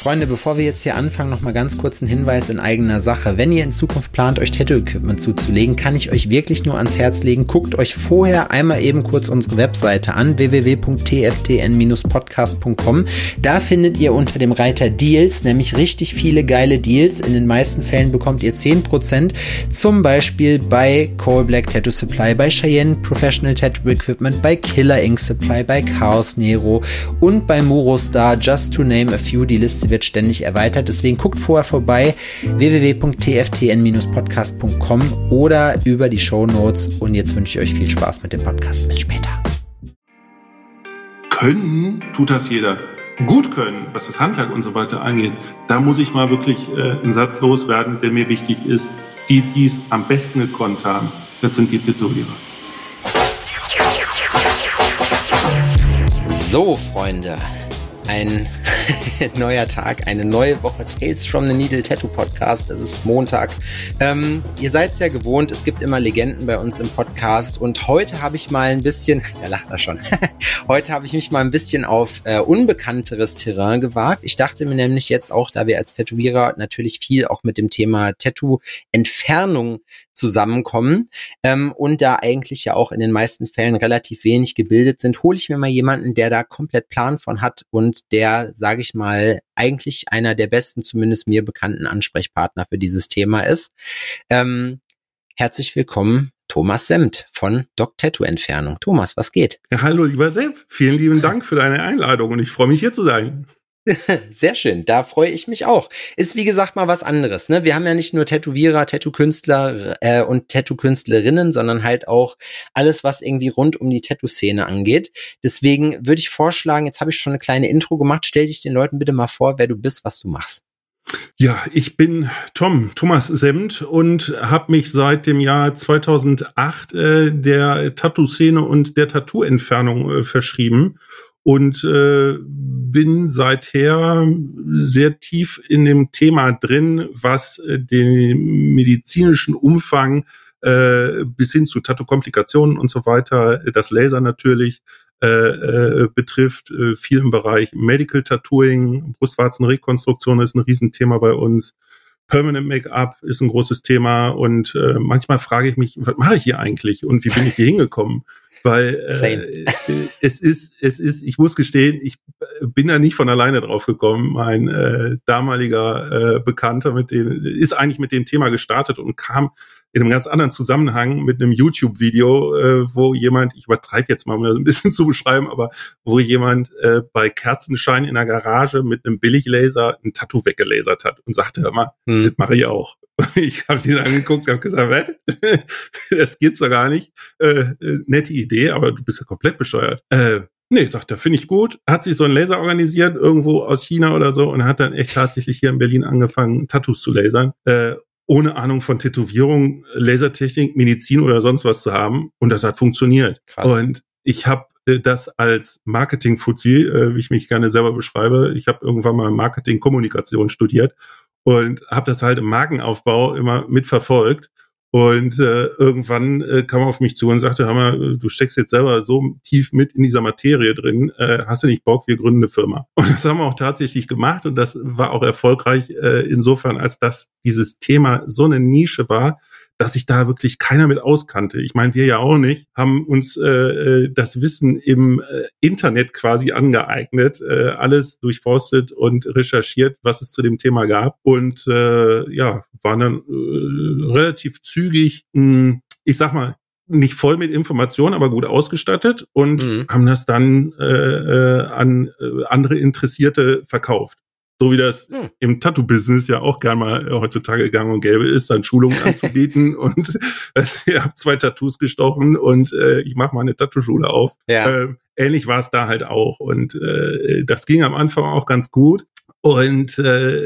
Freunde, bevor wir jetzt hier anfangen, noch mal ganz kurz ein Hinweis in eigener Sache. Wenn ihr in Zukunft plant, euch Tattoo-Equipment zuzulegen, kann ich euch wirklich nur ans Herz legen. Guckt euch vorher einmal eben kurz unsere Webseite an, www.tftn-podcast.com. Da findet ihr unter dem Reiter Deals nämlich richtig viele geile Deals. In den meisten Fällen bekommt ihr 10%, zum Beispiel bei Coal Black Tattoo Supply, bei Cheyenne Professional Tattoo Equipment, bei Killer Ink Supply, bei Chaos Nero und bei Murostar, just to name a few. Die Liste wird ständig erweitert, deswegen guckt vorher vorbei, www.tftn-podcast.com oder über die Shownotes, und jetzt wünsche ich euch viel Spaß mit dem Podcast. Bis später. Können tut das jeder. Gut können, was das Handwerk und so weiter angeht, da muss ich mal wirklich einen Satz loswerden, der mir wichtig ist. Die es am besten gekonnt haben, das sind die Tätowierer. So, Freunde, ein neuer Tag, eine neue Woche Tales from the Needle Tattoo Podcast. Es ist Montag. Ihr seid es ja gewohnt, es gibt immer Legenden bei uns im Podcast, und heute habe ich mal ein bisschen, er lacht da schon, heute habe ich mich mal ein bisschen auf unbekannteres Terrain gewagt. Ich dachte mir nämlich jetzt auch, da wir als Tätowierer natürlich viel auch mit dem Thema Tattoo-Entfernung zusammenkommen und da eigentlich ja auch in den meisten Fällen relativ wenig gebildet sind, hole ich mir mal jemanden, der da komplett Plan von hat und der, sage ich mal, eigentlich einer der besten, zumindest mir bekannten Ansprechpartner für dieses Thema ist. Herzlich willkommen, Thomas Semmt von Doc Tattoo Entfernung. Thomas, was geht? Ja, hallo lieber Sepp, vielen lieben Dank für deine Einladung und ich freue mich, hier zu sein. Sehr schön, da freue ich mich auch. Ist wie gesagt mal was anderes, ne? Wir haben ja nicht nur Tätowierer, Tattoo-Künstler und Tattoo-Künstlerinnen, sondern halt auch alles, was irgendwie rund um die Tattoo-Szene angeht. Deswegen würde ich vorschlagen, jetzt habe ich schon eine kleine Intro gemacht, stell dich den Leuten bitte mal vor, wer du bist, was du machst. Ja, ich bin Thomas Semmt und habe mich seit dem Jahr 2008 der Tattoo-Szene und der Tattoo-Entfernung verschrieben. Und bin seither sehr tief in dem Thema drin, was den medizinischen Umfang bis hin zu Tattoo-Komplikationen und so weiter, das Laser natürlich betrifft, viel im Bereich Medical Tattooing, Brustwarzenrekonstruktion ist ein Riesenthema bei uns. Permanent Make-up ist ein großes Thema und manchmal frage ich mich, was mache ich hier eigentlich und wie bin ich hier hingekommen? Weil es ist, ich muss gestehen, ich bin da nicht von alleine drauf gekommen. Mein damaliger Bekannter ist eigentlich mit dem Thema gestartet und kam in einem ganz anderen Zusammenhang mit einem YouTube-Video, wo jemand, ich übertreibe jetzt mal, um das ein bisschen zu beschreiben, aber wo jemand bei Kerzenschein in der Garage mit einem Billiglaser ein Tattoo weggelasert hat und sagte, hör mal, das mache ich auch. Ich habe ihn angeguckt, habe gesagt, was? Das gibt's doch gar nicht. Nette Idee, aber du bist ja komplett bescheuert. Nee, sagt er, finde ich gut. Hat sich so ein Laser organisiert, irgendwo aus China oder so, und hat dann echt tatsächlich hier in Berlin angefangen, Tattoos zu lasern. Ohne Ahnung von Tätowierung, Lasertechnik, Medizin oder sonst was zu haben. Und das hat funktioniert. Krass. Und ich habe das als Marketing-Fuzzi, wie ich mich gerne selber beschreibe. Ich habe irgendwann mal Marketing-Kommunikation studiert und habe das halt im Markenaufbau immer mitverfolgt. Und irgendwann kam er auf mich zu und sagte, hör mal, du steckst jetzt selber so tief mit in dieser Materie drin, hast du nicht Bock, wir gründen eine Firma. Und das haben wir auch tatsächlich gemacht und das war auch erfolgreich insofern, als dass dieses Thema so eine Nische war, dass sich da wirklich keiner mit auskannte. Ich meine, wir ja auch nicht, haben uns das Wissen im Internet quasi angeeignet, alles durchforstet und recherchiert, was es zu dem Thema gab. Und waren dann relativ zügig, ich sag mal, nicht voll mit Informationen, aber gut ausgestattet und haben das dann an andere Interessierte verkauft. So wie das im Tattoo-Business ja auch gern mal heutzutage gang und gäbe ist, dann Schulungen anzubieten und ich habe 2 Tattoos gestochen und ich mache mal eine Tattoo-Schule auf. Ja. Ähnlich war es da halt auch und das ging am Anfang auch ganz gut. Und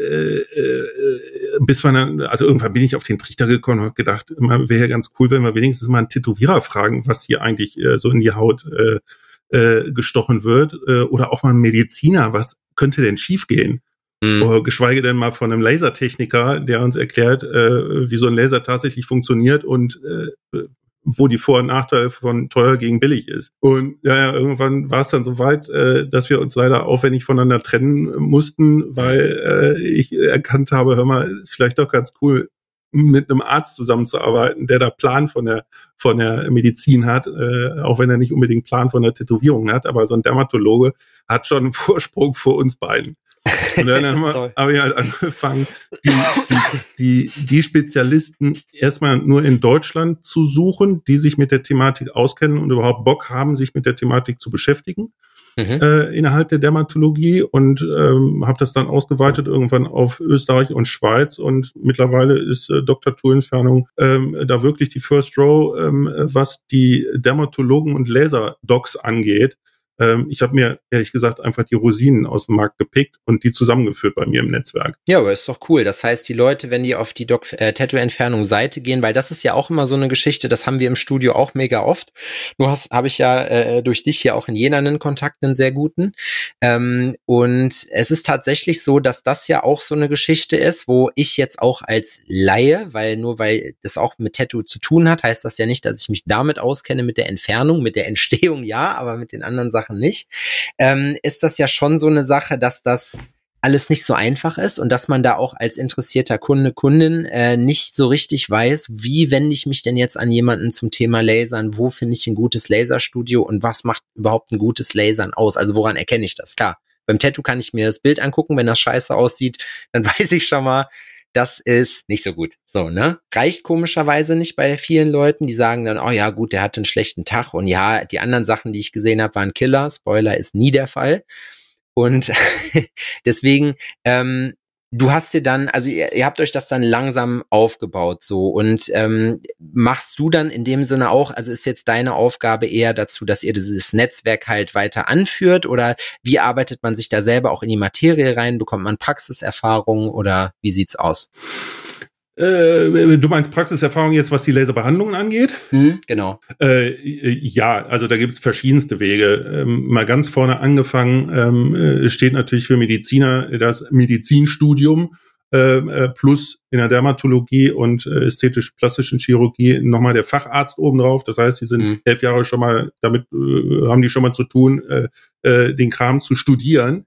bis man dann, also irgendwann bin ich auf den Trichter gekommen und habe gedacht, wäre ja ganz cool, wenn wir wenigstens mal einen Tätowierer fragen, was hier eigentlich so in die Haut gestochen wird, oder auch mal einen Mediziner, was könnte denn schiefgehen? Geschweige denn mal von einem Lasertechniker, der uns erklärt, wie so ein Laser tatsächlich funktioniert und wo die Vor- und Nachteile von teuer gegen billig ist. Und ja, irgendwann war es dann so weit, dass wir uns leider aufwendig voneinander trennen mussten, weil ich erkannt habe, hör mal, ist vielleicht doch ganz cool, mit einem Arzt zusammenzuarbeiten, der da Plan von der Medizin hat, auch wenn er nicht unbedingt Plan von der Tätowierung hat, aber so ein Dermatologe hat schon einen Vorsprung vor uns beiden. Und dann habe ich halt angefangen, die Spezialisten erstmal nur in Deutschland zu suchen, die sich mit der Thematik auskennen und überhaupt Bock haben, sich mit der Thematik zu beschäftigen. Innerhalb der Dermatologie und habe das dann ausgeweitet irgendwann auf Österreich und Schweiz und mittlerweile ist Dr. Tour-Entfernung da wirklich die First Row, was die Dermatologen und Laserdocs angeht. Ich habe mir, ehrlich gesagt, einfach die Rosinen aus dem Markt gepickt und die zusammengeführt bei mir im Netzwerk. Ja, aber ist doch cool. Das heißt, die Leute, wenn die auf die Tattoo-Entfernung-Seite gehen, weil das ist ja auch immer so eine Geschichte, das haben wir im Studio auch mega oft. Nur habe ich ja durch dich hier auch in Jena einen Kontakt, einen sehr guten. Und es ist tatsächlich so, dass das ja auch so eine Geschichte ist, wo ich jetzt auch als Laie, weil das auch mit Tattoo zu tun hat, heißt das ja nicht, dass ich mich damit auskenne, mit der Entfernung, mit der Entstehung ja, aber mit den anderen Sachen nicht, ist das ja schon so eine Sache, dass das alles nicht so einfach ist und dass man da auch als interessierter Kundin nicht so richtig weiß, wie wende ich mich denn jetzt an jemanden zum Thema Lasern, wo finde ich ein gutes Laserstudio und was macht überhaupt ein gutes Lasern aus? Also woran erkenne ich das? Klar, beim Tattoo kann ich mir das Bild angucken, wenn das scheiße aussieht, dann weiß ich schon mal, das ist nicht so gut. So, ne? Reicht komischerweise nicht bei vielen Leuten, die sagen dann, oh ja, gut, der hatte einen schlechten Tag und ja, die anderen Sachen, die ich gesehen habe, waren Killer. Spoiler ist nie der Fall. Und deswegen, du hast dir dann, also ihr habt euch das dann langsam aufgebaut so und machst du dann in dem Sinne auch, also ist jetzt deine Aufgabe eher dazu, dass ihr dieses Netzwerk halt weiter anführt oder wie arbeitet man sich da selber auch in die Materie rein, bekommt man Praxiserfahrung oder wie sieht's aus? Du meinst Praxiserfahrung jetzt, was die Laserbehandlungen angeht? Genau. Ja, also da gibt es verschiedenste Wege. Mal ganz vorne angefangen, steht natürlich für Mediziner das Medizinstudium plus in der Dermatologie und ästhetisch-plastischen Chirurgie nochmal der Facharzt obendrauf. Das heißt, sie sind 11 Jahre schon mal damit, haben die schon mal zu tun, den Kram zu studieren.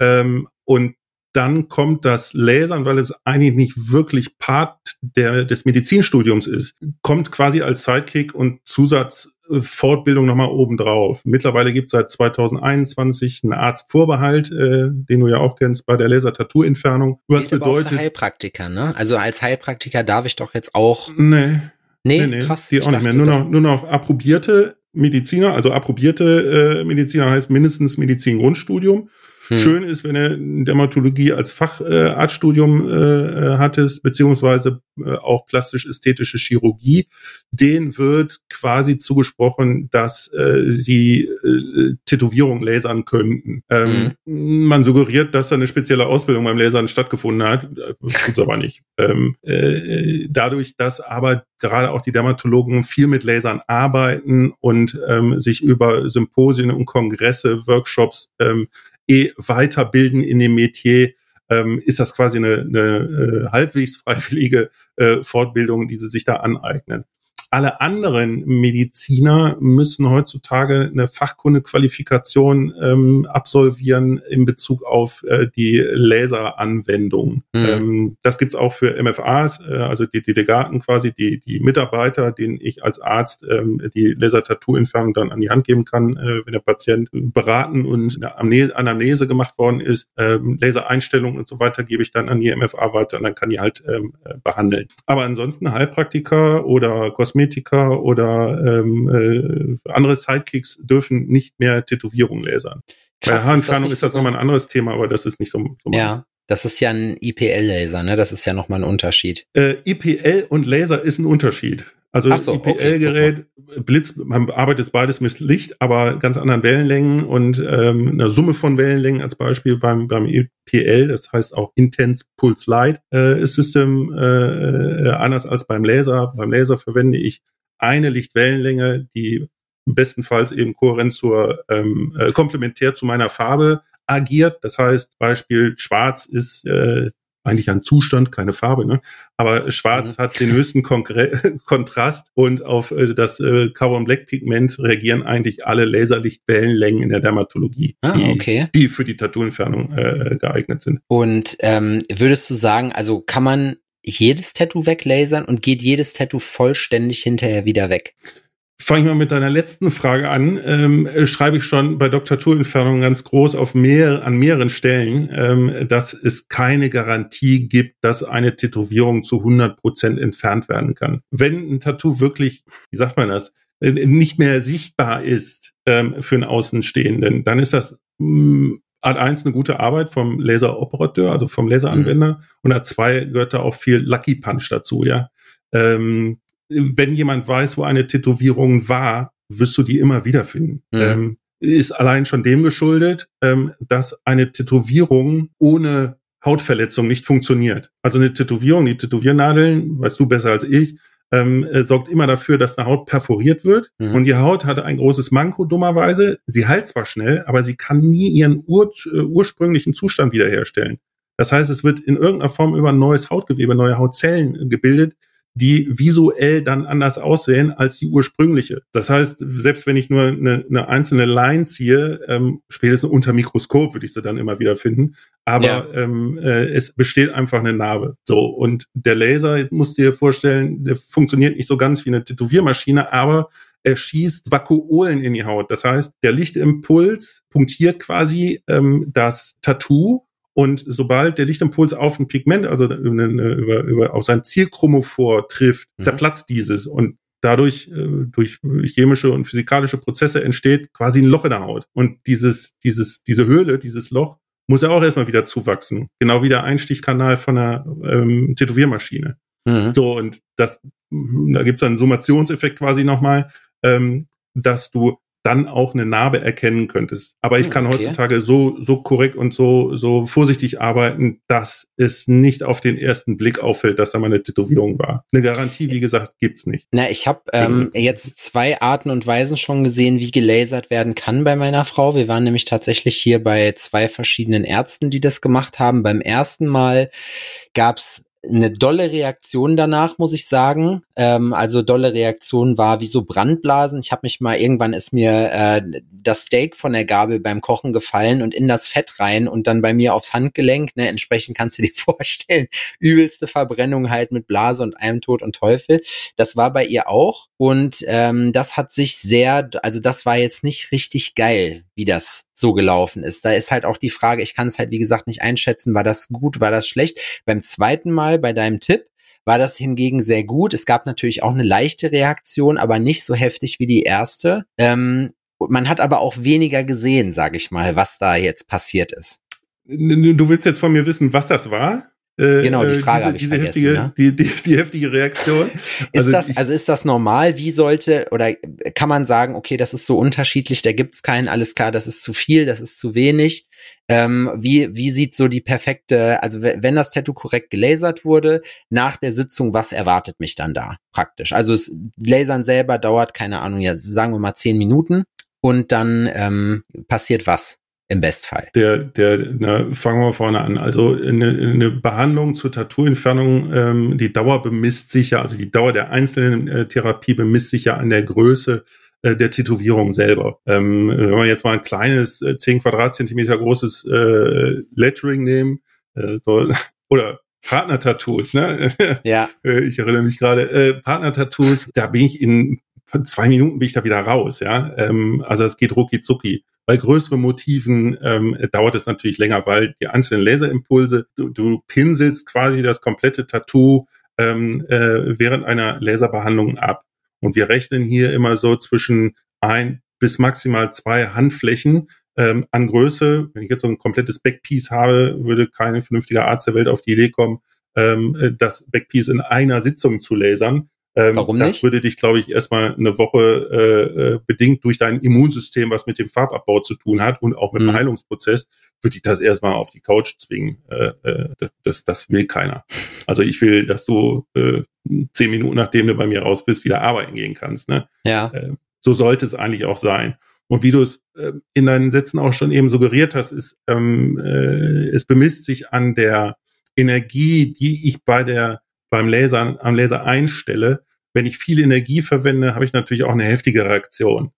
Und dann kommt das Lasern, weil es eigentlich nicht wirklich Part des Medizinstudiums ist, kommt quasi als Sidekick und Zusatzfortbildung nochmal obendrauf. Mittlerweile gibt es seit 2021 einen Arztvorbehalt, den du ja auch kennst, bei der Laser-Tattoo-Entfernung. Was bedeutet? Aber auch für Heilpraktiker, ne? Also als Heilpraktiker darf ich doch jetzt auch... Nee, krass. Die auch nicht mehr. Nur noch approbierte Mediziner, also approbierte Mediziner heißt mindestens Medizin-Grundstudium. Schön ist, wenn er Dermatologie als Facharztstudium hattest, beziehungsweise auch plastisch-ästhetische Chirurgie. Denen wird quasi zugesprochen, dass sie Tätowierungen lasern könnten. Man suggeriert, dass da eine spezielle Ausbildung beim Lasern stattgefunden hat. Das tut's aber nicht. Dadurch, dass aber gerade auch die Dermatologen viel mit Lasern arbeiten und sich über Symposien und Kongresse, Workshops weiterbilden in dem Metier, ist das quasi eine halbwegs freiwillige Fortbildung, die sie sich da aneignen. Alle anderen Mediziner müssen heutzutage eine Fachkundequalifikation absolvieren in Bezug auf die Laseranwendung. Das gibt's auch für MFAs, also die Delegaten quasi, die Mitarbeiter, denen ich als Arzt die Laser-Tattoo-Entfernung dann an die Hand geben kann, wenn der Patient beraten und eine Anamnese gemacht worden ist. Lasereinstellungen und so weiter gebe ich dann an die MFA weiter und dann kann die halt behandeln. Aber ansonsten Heilpraktiker oder Kosmetiker oder andere Sidekicks dürfen nicht mehr Tätowierungen lasern. Bei der Haarentfernung ist das nochmal ein anderes Thema, aber das ist nicht so ja, das ist ja ein IPL-Laser, ne? Das ist ja nochmal ein Unterschied. IPL und Laser ist ein Unterschied. Also das IPL-Gerät, Blitz, man arbeitet beides mit Licht, aber ganz anderen Wellenlängen und einer Summe von Wellenlängen als Beispiel beim IPL, das heißt auch Intense Pulse Light System, anders als beim Laser. Beim Laser verwende ich eine Lichtwellenlänge, die bestenfalls eben kohärent komplementär zu meiner Farbe agiert. Das heißt, Beispiel Schwarz ist eigentlich ein Zustand, keine Farbe, ne? Aber schwarz hat den höchsten Kontrast und auf das Carbon Black Pigment reagieren eigentlich alle Laserlichtwellenlängen in der Dermatologie, die für die Tattoo-Entfernung geeignet sind. Und würdest du sagen, also kann man jedes Tattoo weglasern und geht jedes Tattoo vollständig hinterher wieder weg? Fange ich mal mit deiner letzten Frage an. Schreibe ich schon bei Tattoo-Entfernung ganz groß an mehreren Stellen, dass es keine Garantie gibt, dass eine Tätowierung zu 100% entfernt werden kann. Wenn ein Tattoo wirklich, wie sagt man das, nicht mehr sichtbar ist für einen Außenstehenden, dann ist das Art 1 eine gute Arbeit vom Laseroperateur, also vom Laseranwender, und Art 2 gehört da auch viel Lucky Punch dazu, ja. Wenn jemand weiß, wo eine Tätowierung war, wirst du die immer wiederfinden. Ist allein schon dem geschuldet, dass eine Tätowierung ohne Hautverletzung nicht funktioniert. Also eine Tätowierung, die Tätowiernadeln, weißt du besser als ich, sorgt immer dafür, dass eine Haut perforiert wird. Und die Haut hat ein großes Manko, dummerweise. Sie heilt zwar schnell, aber sie kann nie ihren ursprünglichen Zustand wiederherstellen. Das heißt, es wird in irgendeiner Form über ein neues Hautgewebe, neue Hautzellen gebildet, die visuell dann anders aussehen als die ursprüngliche. Das heißt, selbst wenn ich nur eine einzelne Line ziehe, spätestens unter Mikroskop würde ich sie dann immer wieder finden, aber es besteht einfach eine Narbe. So, und der Laser, musst du dir vorstellen, der funktioniert nicht so ganz wie eine Tätowiermaschine, aber er schießt Vakuolen in die Haut. Das heißt, der Lichtimpuls punktiert quasi das Tattoo. Und sobald der Lichtimpuls auf ein Pigment, also auf sein Zielchromophor trifft, zerplatzt dieses. Und dadurch, durch chemische und physikalische Prozesse entsteht quasi ein Loch in der Haut. Und diese Höhle, dieses Loch, muss ja auch erstmal wieder zuwachsen. Genau wie der Einstichkanal von einer Tätowiermaschine. So, und da gibt's einen Summationseffekt quasi nochmal, dass du dann auch eine Narbe erkennen könntest. Aber ich kann heutzutage so korrekt und so vorsichtig arbeiten, dass es nicht auf den ersten Blick auffällt, dass da mal eine Tätowierung war. Eine Garantie, wie gesagt, gibt's nicht. Na, ich habe jetzt 2 Arten und Weisen schon gesehen, wie gelasert werden kann bei meiner Frau. Wir waren nämlich tatsächlich hier bei 2 verschiedenen Ärzten, die das gemacht haben. Beim ersten Mal gab's eine dolle Reaktion danach, muss ich sagen. Also dolle Reaktion war wie so Brandblasen. Ich habe mich mal, irgendwann ist mir das Steak von der Gabel beim Kochen gefallen und in das Fett rein und dann bei mir aufs Handgelenk. Ne? Entsprechend kannst du dir vorstellen, übelste Verbrennung halt mit Blase und allem Tod und Teufel. Das war bei ihr auch und das hat sich also das war jetzt nicht richtig geil, wie das so gelaufen ist. Da ist halt auch die Frage, ich kann es halt wie gesagt nicht einschätzen, war das gut, war das schlecht. Beim zweiten Mal, bei deinem Tipp, war das hingegen sehr gut. Es gab natürlich auch eine leichte Reaktion, aber nicht so heftig wie die erste. Man hat aber auch weniger gesehen, sage ich mal, was da jetzt passiert ist. Du willst jetzt von mir wissen, was das war? Genau, die Frage habe ich vergessen. Heftige, die heftige Reaktion. Ist das normal? Wie sollte, oder kann man sagen, okay, das ist so unterschiedlich, da gibt's keinen, alles klar, das ist zu viel, das ist zu wenig. Wie sieht so die perfekte, also wenn das Tattoo korrekt gelasert wurde, nach der Sitzung, was erwartet mich dann da praktisch? Also das Lasern selber dauert, keine Ahnung, ja, sagen wir mal 10 Minuten und dann passiert was? Im Bestfall. Fangen wir vorne an. Also eine Behandlung zur Tattoo-Entfernung, die Dauer bemisst sich ja, also die Dauer der einzelnen Therapie bemisst sich ja an der Größe der Tätowierung selber. Wenn wir jetzt mal ein kleines 10 Quadratzentimeter großes Lettering nehmen, oder Partner-Tattoos, ne? Ja. Ich erinnere mich gerade, Partner-Tattoos, da bin ich in 2 Minuten bin ich da wieder raus, ja. Also es geht rucki zucki. Bei größeren Motiven dauert es natürlich länger, weil die einzelnen Laserimpulse, du pinselst quasi das komplette Tattoo während einer Laserbehandlung ab. Und wir rechnen hier immer so zwischen 1 bis maximal 2 Handflächen an Größe. Wenn ich jetzt so ein komplettes Backpiece habe, würde kein vernünftiger Arzt der Welt auf die Idee kommen, das Backpiece in einer Sitzung zu lasern. Warum nicht? Das würde dich, glaube ich, erstmal eine Woche bedingt durch dein Immunsystem, was mit dem Farbabbau zu tun hat und auch mit dem Heilungsprozess, würde ich das erstmal auf die Couch zwingen. Das will keiner. Also ich will, dass du 10 Minuten, nachdem du bei mir raus bist, wieder arbeiten gehen kannst. Ne? Ja. So sollte es eigentlich auch sein. Und wie du es in deinen Sätzen auch schon eben suggeriert hast, ist, es bemisst sich an der Energie, die ich am Laser einstelle, wenn ich viel Energie verwende, habe ich natürlich auch eine heftige Reaktion.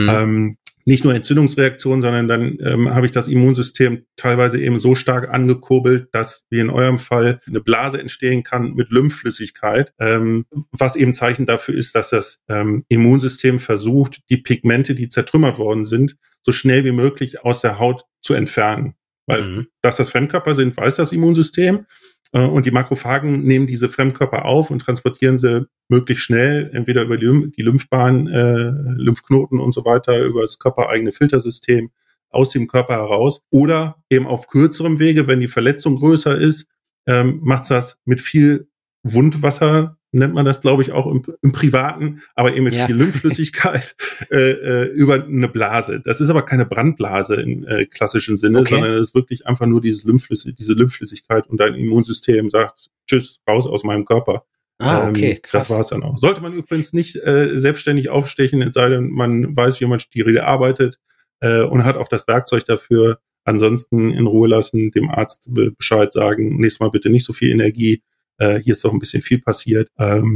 Nicht nur Entzündungsreaktionen, sondern dann habe ich das Immunsystem teilweise eben so stark angekurbelt, dass wie in eurem Fall eine Blase entstehen kann mit Lymphflüssigkeit, was eben Zeichen dafür ist, dass das Immunsystem versucht, die Pigmente, die zertrümmert worden sind, so schnell wie möglich aus der Haut zu entfernen. Weil dass das Fremdkörper sind, weiß das Immunsystem. Und die Makrophagen nehmen diese Fremdkörper auf und transportieren sie möglichst schnell, entweder über die Lymphbahn, Lymphknoten und so weiter, über das körpereigene Filtersystem aus dem Körper heraus. Oder eben auf kürzerem Wege, wenn die Verletzung größer ist, macht's das mit viel Wundwasser, nennt man das, glaube ich, auch im Privaten, aber eben mit viel Lymphflüssigkeit über eine Blase. Das ist aber keine Brandblase im klassischen Sinne, sondern es ist wirklich einfach nur diese Lymphflüssigkeit und dein Immunsystem sagt, tschüss, raus aus meinem Körper. Krass. Das war es dann auch. Sollte man übrigens nicht selbstständig aufstechen, es sei denn, man weiß, wie man steril arbeitet und hat auch das Werkzeug dafür. Ansonsten in Ruhe lassen, dem Arzt Bescheid sagen, nächstes Mal bitte nicht so viel Energie. Hier ist doch ein bisschen viel passiert.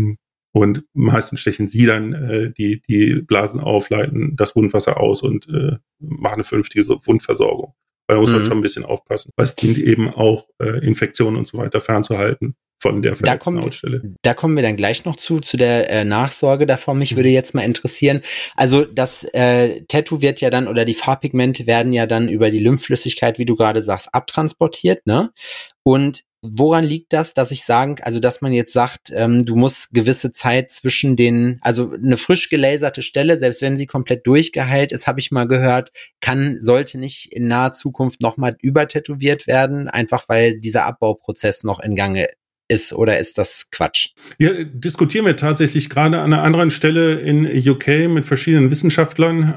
Und meistens stechen sie dann die Blasen auf, leiten das Wundwasser aus und machen eine vernünftige Wundversorgung. Weil da muss man schon ein bisschen aufpassen. Weil es dient eben auch, Infektionen und so weiter fernzuhalten von der verletzten Hautstelle. Da kommen wir dann gleich noch zu der Nachsorge davon. Mich würde jetzt mal interessieren, also das Tattoo wird ja dann, oder die Farbpigmente werden ja dann über die Lymphflüssigkeit, wie du gerade sagst, abtransportiert, ne? Und woran liegt das, dass man jetzt sagt, du musst gewisse Zeit zwischen also eine frisch gelaserte Stelle, selbst wenn sie komplett durchgeheilt ist, habe ich mal gehört, sollte nicht in naher Zukunft nochmal übertätowiert werden, einfach weil dieser Abbauprozess noch in Gange ist, oder ist das Quatsch? Ja, diskutieren wir tatsächlich gerade an einer anderen Stelle in UK mit verschiedenen Wissenschaftlern.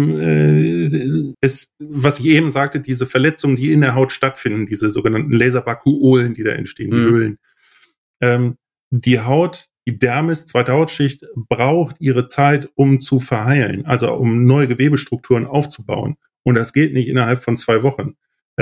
Was ich eben sagte, diese Verletzungen, die in der Haut stattfinden, diese sogenannten Laservakuolen, die da entstehen, die Höhlen. Die Haut, die Dermis, zweite Hautschicht, braucht ihre Zeit, um zu verheilen, also um neue Gewebestrukturen aufzubauen. Und das geht nicht innerhalb von 2 Wochen.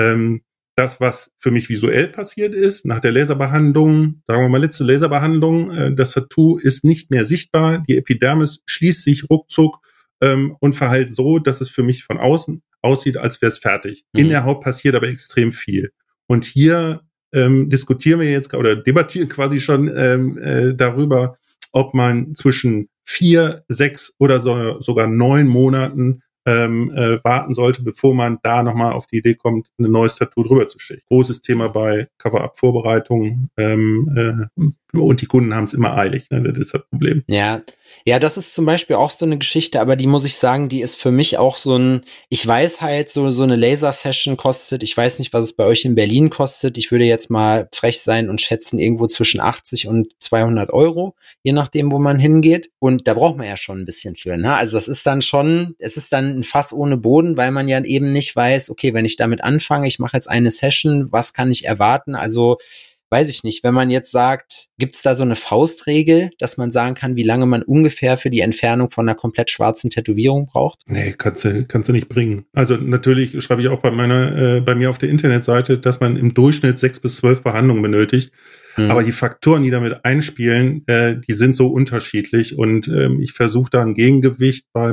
Das, was für mich visuell passiert ist, nach der Laserbehandlung, sagen wir mal letzte Laserbehandlung, das Tattoo ist nicht mehr sichtbar, die Epidermis schließt sich ruckzuck und verheilt so, dass es für mich von außen aussieht, als wäre es fertig. In der Haut passiert aber extrem viel. Und hier diskutieren wir jetzt oder debattieren quasi schon darüber, ob man zwischen 4, 6 oder sogar 9 Monaten warten sollte, bevor man da nochmal auf die Idee kommt, ein neues Tattoo drüber zu stechen. Großes Thema bei Cover-Up-Vorbereitungen und die Kunden haben es immer eilig, ne? Das ist das Problem. Ja, das ist zum Beispiel auch so eine Geschichte, aber die muss ich sagen, die ist für mich auch ich weiß halt, so eine Laser-Session kostet, ich weiß nicht, was es bei euch in Berlin kostet, ich würde jetzt mal frech sein und schätzen, irgendwo zwischen 80 und 200 €, je nachdem, wo man hingeht, und da braucht man ja schon ein bisschen für, ne? Also es ist dann ein Fass ohne Boden, weil man ja eben nicht weiß, okay, wenn ich damit anfange, ich mache jetzt eine Session, was kann ich erwarten? Also weiß ich nicht, wenn man jetzt sagt, gibt es da so eine Faustregel, dass man sagen kann, wie lange man ungefähr für die Entfernung von einer komplett schwarzen Tätowierung braucht? Nee, kannst du nicht bringen. Also natürlich schreibe ich auch bei mir auf der Internetseite, dass man im Durchschnitt 6 bis 12 Behandlungen benötigt. Aber die Faktoren, die damit einspielen, die sind so unterschiedlich und ich versuche da ein Gegengewicht bei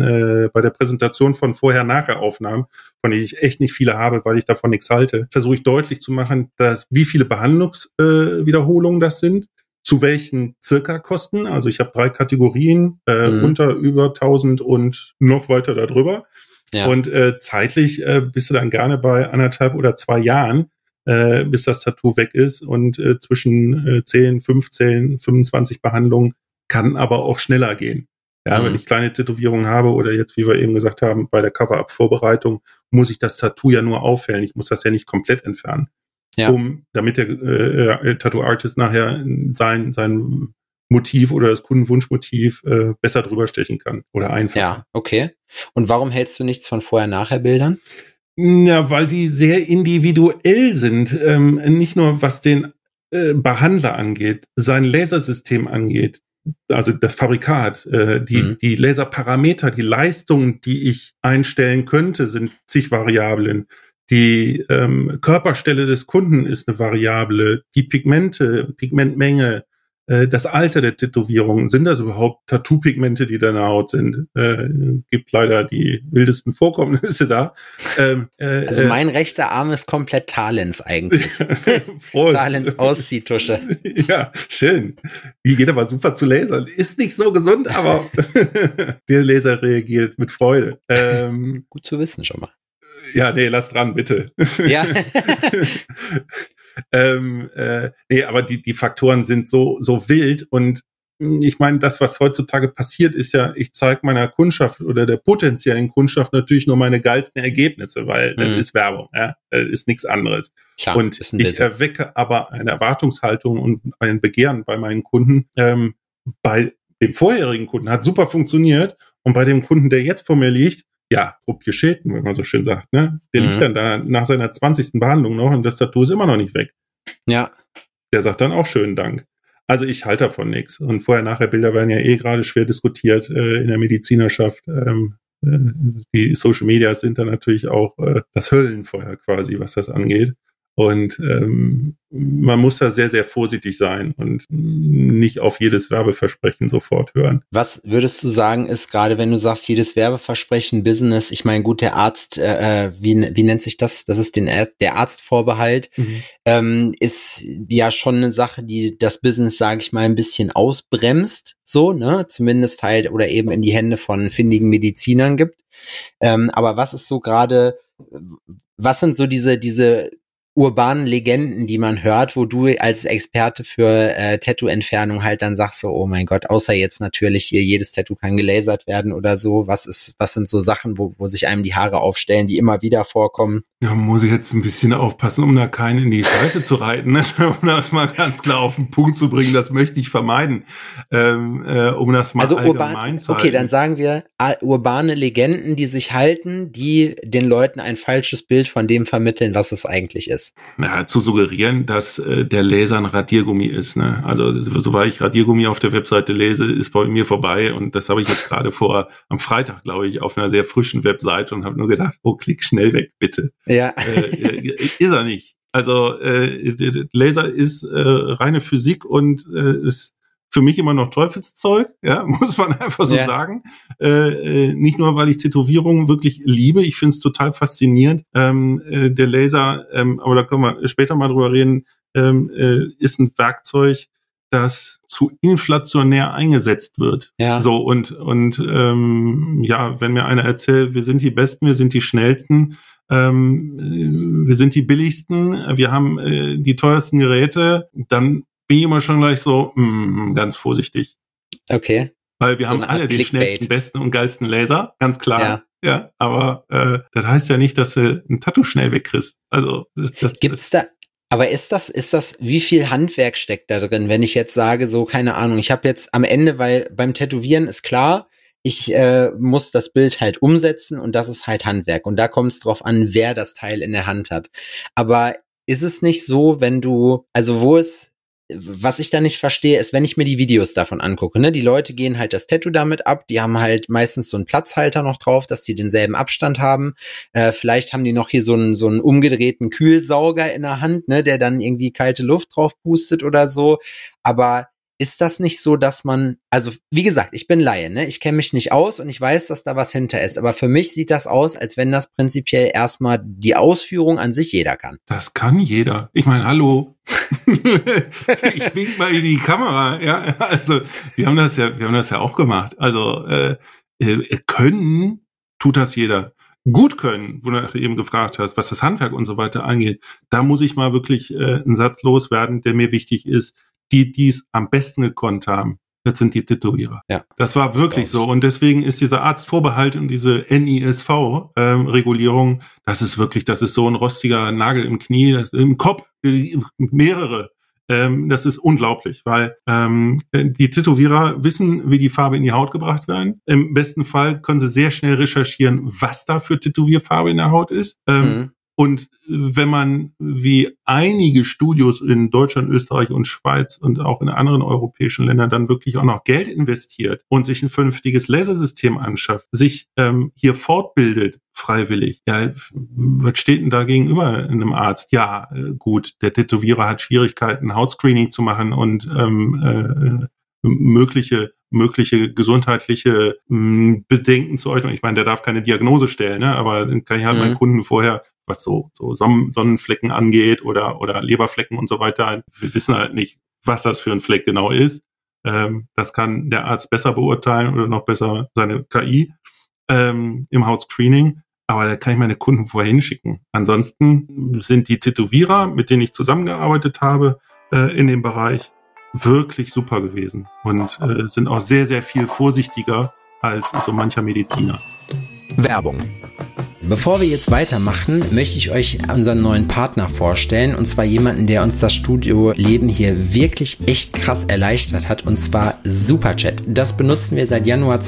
der Präsentation von Vorher-Nachher-Aufnahmen, von denen ich echt nicht viele habe, weil ich davon nichts halte, versuche ich deutlich zu machen, wie viele Behandlungswiederholungen das sind, zu welchen Circa-Kosten. Also ich habe 3 Kategorien, unter, über 1000 und noch weiter darüber. Ja. Und zeitlich bist du dann gerne bei 1,5 oder 2 Jahren, bis das Tattoo weg ist, und zwischen 10, 15, 25 Behandlungen kann aber auch schneller gehen. Ja, wenn ich kleine Tätowierungen habe oder jetzt, wie wir eben gesagt haben, bei der Cover-Up-Vorbereitung muss ich das Tattoo ja nur aufhellen. Ich muss das ja nicht komplett entfernen. Ja. Damit der Tattoo-Artist nachher sein Motiv oder das Kundenwunschmotiv besser drüber stechen kann oder einfach. Ja, okay. Und warum hältst du nichts von Vorher-Nachher-Bildern? Ja, weil die sehr individuell sind, nicht nur was den Behandler angeht, sein Lasersystem angeht, also das Fabrikat, die Laserparameter, die Leistungen, die ich einstellen könnte, sind zig Variablen. Die Körperstelle des Kunden ist eine Variable. Die Pigmente, Pigmentmenge, das Alter der Tätowierung. Sind das überhaupt Tattoo-Pigmente, die da in der Haut sind? Gibt leider die wildesten Vorkommnisse da. Also mein rechter Arm ist komplett Talens eigentlich. Talens Ausziehtusche. Ja, schön. Die geht aber super zu lasern. Ist nicht so gesund, aber der Laser reagiert mit Freude. Gut zu wissen schon mal. Ja, nee, lass dran, bitte. Ja. Nee, aber die Faktoren sind so wild und ich meine, das, was heutzutage passiert, ist ja, ich zeige meiner Kundschaft oder der potenziellen Kundschaft natürlich nur meine geilsten Ergebnisse, weil das ist Werbung, ja, das ist nichts anderes. Klar, und ich erwecke aber eine Erwartungshaltung und ein Begehren bei meinen Kunden. Bei dem vorherigen Kunden hat super funktioniert und bei dem Kunden, der jetzt vor mir liegt, ja, Schäden, wenn man so schön sagt, ne? Der liegt dann da nach seiner 20. Behandlung noch und das Tattoo ist immer noch nicht weg. Ja. Der sagt dann auch schönen Dank. Also ich halte davon nichts. Und Vorher-Nachher-Bilder werden ja gerade schwer diskutiert in der Medizinerschaft. Die Social Media sind dann natürlich auch das Höllenfeuer quasi, was das angeht. Und man muss da sehr, sehr vorsichtig sein und nicht auf jedes Werbeversprechen sofort hören. Was würdest du sagen, ist gerade, wenn du sagst, jedes Werbeversprechen Business, ich meine, gut, der Arzt, wie nennt sich das? Das ist der Arztvorbehalt, ist ja schon eine Sache, die das Business, sage ich mal, ein bisschen ausbremst, so, ne, zumindest halt, oder eben in die Hände von findigen Medizinern gibt. Aber was ist so gerade, was sind so diese urbanen Legenden, die man hört, wo du als Experte für Tattoo-Entfernung halt dann sagst so, oh mein Gott, außer jetzt natürlich hier jedes Tattoo kann gelasert werden oder so. Was sind so Sachen, wo sich einem die Haare aufstellen, die immer wieder vorkommen? Ja, muss ich jetzt ein bisschen aufpassen, um da keinen in die Scheiße zu reiten, ne? Um das mal ganz klar auf den Punkt zu bringen, das möchte ich vermeiden, um das mal also allgemein zu halten. Okay, dann sagen wir urbane Legenden, die sich halten, die den Leuten ein falsches Bild von dem vermitteln, was es eigentlich ist. Ja, zu suggerieren, dass der Laser ein Radiergummi ist, ne? Also sobald ich Radiergummi auf der Webseite lese, ist bei mir vorbei und das habe ich jetzt gerade am Freitag, glaube ich, auf einer sehr frischen Webseite und habe nur gedacht, oh, klick schnell weg, bitte. Ja. Ist er nicht. Also Laser ist reine Physik und ist für mich immer noch Teufelszeug, ja, muss man einfach so sagen. Nicht nur, weil ich Tätowierungen wirklich liebe, ich finde es total faszinierend. Der Laser, aber da können wir später mal drüber reden, ist ein Werkzeug, das zu inflationär eingesetzt wird. Ja. So und ja, wenn mir einer erzählt, wir sind die Besten, wir sind die Schnellsten, wir sind die billigsten, wir haben die teuersten Geräte, dann bin ich immer schon gleich so ganz vorsichtig. Okay. Weil wir haben alle den schnellsten, besten und geilsten Laser, ganz klar. Ja, aber das heißt ja nicht, dass du ein Tattoo schnell wegkriegst. Also aber ist das, wie viel Handwerk steckt da drin, wenn ich jetzt sage, so, keine Ahnung, ich habe jetzt am Ende, weil beim Tätowieren ist klar, ich muss das Bild halt umsetzen und das ist halt Handwerk. Und da kommt es drauf an, wer das Teil in der Hand hat. Aber ist es nicht so, wenn du, also was ich da nicht verstehe, ist, wenn ich mir die Videos davon angucke, ne, die Leute gehen halt das Tattoo damit ab, die haben halt meistens so einen Platzhalter noch drauf, dass die denselben Abstand haben, vielleicht haben die noch hier so einen umgedrehten Kühlsauger in der Hand, ne, der dann irgendwie kalte Luft drauf pustet oder so, aber ist das nicht so, dass man, also wie gesagt, ich bin Laie, ne? Ich kenne mich nicht aus und ich weiß, dass da was hinter ist, aber für mich sieht das aus, als wenn das prinzipiell erstmal die Ausführung an sich jeder kann. Das kann jeder. Ich meine, hallo. Ich wink mal in die Kamera, ja. Also wir haben das ja auch gemacht. Also können tut das jeder. Gut können, wo du eben gefragt hast, was das Handwerk und so weiter angeht, da muss ich mal wirklich einen Satz loswerden, der mir wichtig ist. Die es am besten gekonnt haben, das sind die Tätowierer. Ja. Das war wirklich so. Und deswegen ist dieser Arztvorbehalt und diese NISV-Regulierung, das ist so ein rostiger Nagel im Knie, im Kopf, mehrere. Das ist unglaublich, weil die Tätowierer wissen, wie die Farbe in die Haut gebracht werden. Im besten Fall können sie sehr schnell recherchieren, was da für Tätowierfarbe in der Haut ist. Und wenn man wie einige Studios in Deutschland, Österreich und Schweiz und auch in anderen europäischen Ländern dann wirklich auch noch Geld investiert und sich ein vernünftiges Lasersystem anschafft, sich hier fortbildet, freiwillig. Ja, was steht denn da gegenüber einem Arzt? Ja, gut, der Tätowierer hat Schwierigkeiten, Hautscreening zu machen und mögliche gesundheitliche Bedenken zu äußern. Ich meine, der darf keine Diagnose stellen, ne? Aber dann kann ich halt meinen Kunden vorher, was so Sonnenflecken angeht oder Leberflecken und so weiter, wir wissen halt nicht, was das für ein Fleck genau ist. Das kann der Arzt besser beurteilen oder noch besser seine KI im Hautscreening. Aber da kann ich meine Kunden vorher hinschicken. Ansonsten sind die Tätowierer, mit denen ich zusammengearbeitet habe in dem Bereich, wirklich super gewesen und sind auch sehr, sehr viel vorsichtiger als so mancher Mediziner. Werbung. Bevor wir jetzt weitermachen, möchte ich euch unseren neuen Partner vorstellen, und zwar jemanden, der uns das Studioleben hier wirklich echt krass erleichtert hat, und zwar Superchat. Das benutzen wir seit Januar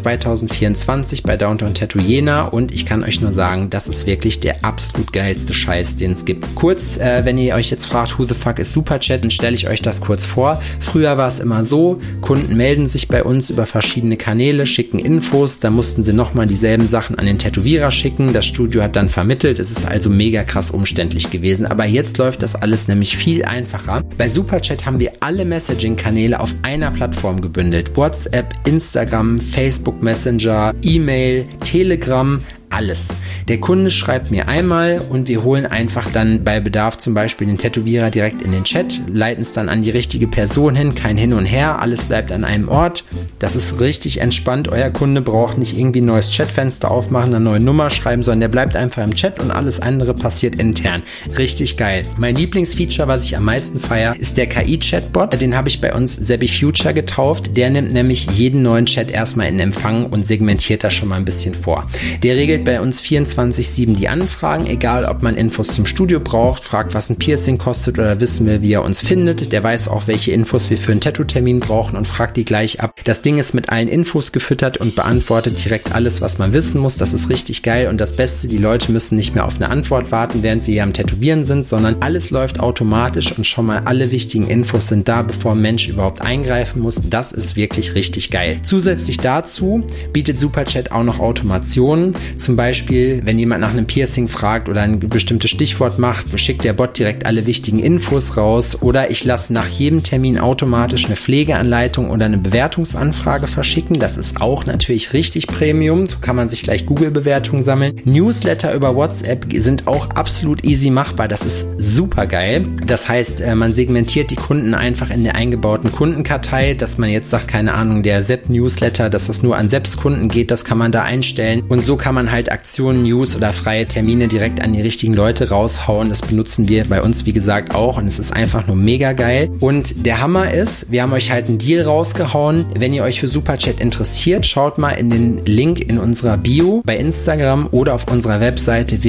2024 bei Downtown Tattoo Jena und ich kann euch nur sagen, das ist wirklich der absolut geilste Scheiß, den es gibt. Kurz, wenn ihr euch jetzt fragt, who the fuck ist Superchat, dann stelle ich euch das kurz vor. Früher war es immer so, Kunden melden sich bei uns über verschiedene Kanäle, schicken Infos, da mussten sie nochmal dieselben Sachen an den Tätowierer schicken, das Studio hat dann vermittelt, es ist also mega krass umständlich gewesen, aber jetzt läuft das alles nämlich viel einfacher. Bei Superchat haben wir alle Messaging-Kanäle auf einer Plattform gebündelt. WhatsApp, Instagram, Facebook Messenger, E-Mail, Telegram, alles. Der Kunde schreibt mir einmal und wir holen einfach dann bei Bedarf zum Beispiel den Tätowierer direkt in den Chat, leiten es dann an die richtige Person hin, kein Hin und Her, alles bleibt an einem Ort. Das ist richtig entspannt. Euer Kunde braucht nicht irgendwie ein neues Chatfenster aufmachen, eine neue Nummer schreiben, sondern der bleibt einfach im Chat und alles andere passiert intern. Richtig geil. Mein Lieblingsfeature, was ich am meisten feiere, ist der KI-Chatbot. Den habe ich bei uns Sebi Future getauft. Der nimmt nämlich jeden neuen Chat erstmal in Empfang und segmentiert das schon mal ein bisschen vor. Der regelt bei uns 24/7 die Anfragen, egal ob man Infos zum Studio braucht, fragt, was ein Piercing kostet oder wissen will, wie er uns findet. Der weiß auch, welche Infos wir für einen Tattoo-Termin brauchen und fragt die gleich ab. Das Ding ist mit allen Infos gefüttert und beantwortet direkt alles, was man wissen muss. Das ist richtig geil und das Beste, die Leute müssen nicht mehr auf eine Antwort warten, während wir hier am Tätowieren sind, sondern alles läuft automatisch und schon mal alle wichtigen Infos sind da, bevor ein Mensch überhaupt eingreifen muss. Das ist wirklich richtig geil. Zusätzlich dazu bietet Superchat auch noch Automationen. Zum Beispiel, wenn jemand nach einem Piercing fragt oder ein bestimmtes Stichwort macht, schickt der Bot direkt alle wichtigen Infos raus oder ich lasse nach jedem Termin automatisch eine Pflegeanleitung oder eine Bewertungsanfrage verschicken. Das ist auch natürlich richtig Premium. So kann man sich gleich Google-Bewertungen sammeln. Newsletter über WhatsApp sind auch absolut easy machbar. Das ist super geil. Das heißt, man segmentiert die Kunden einfach in der eingebauten Kundenkartei, dass man jetzt sagt, keine Ahnung, der Sepp-Newsletter, dass das nur an Sepps-Kunden geht, das kann man da einstellen. Und so kann man halt Aktionen, News oder freie Termine direkt an die richtigen Leute raushauen. Das benutzen wir bei uns, wie gesagt, auch und es ist einfach nur mega geil. Und der Hammer ist, wir haben euch halt einen Deal rausgehauen. Wenn ihr euch für Superchat interessiert, schaut mal in den Link in unserer Bio bei Instagram oder auf unserer Webseite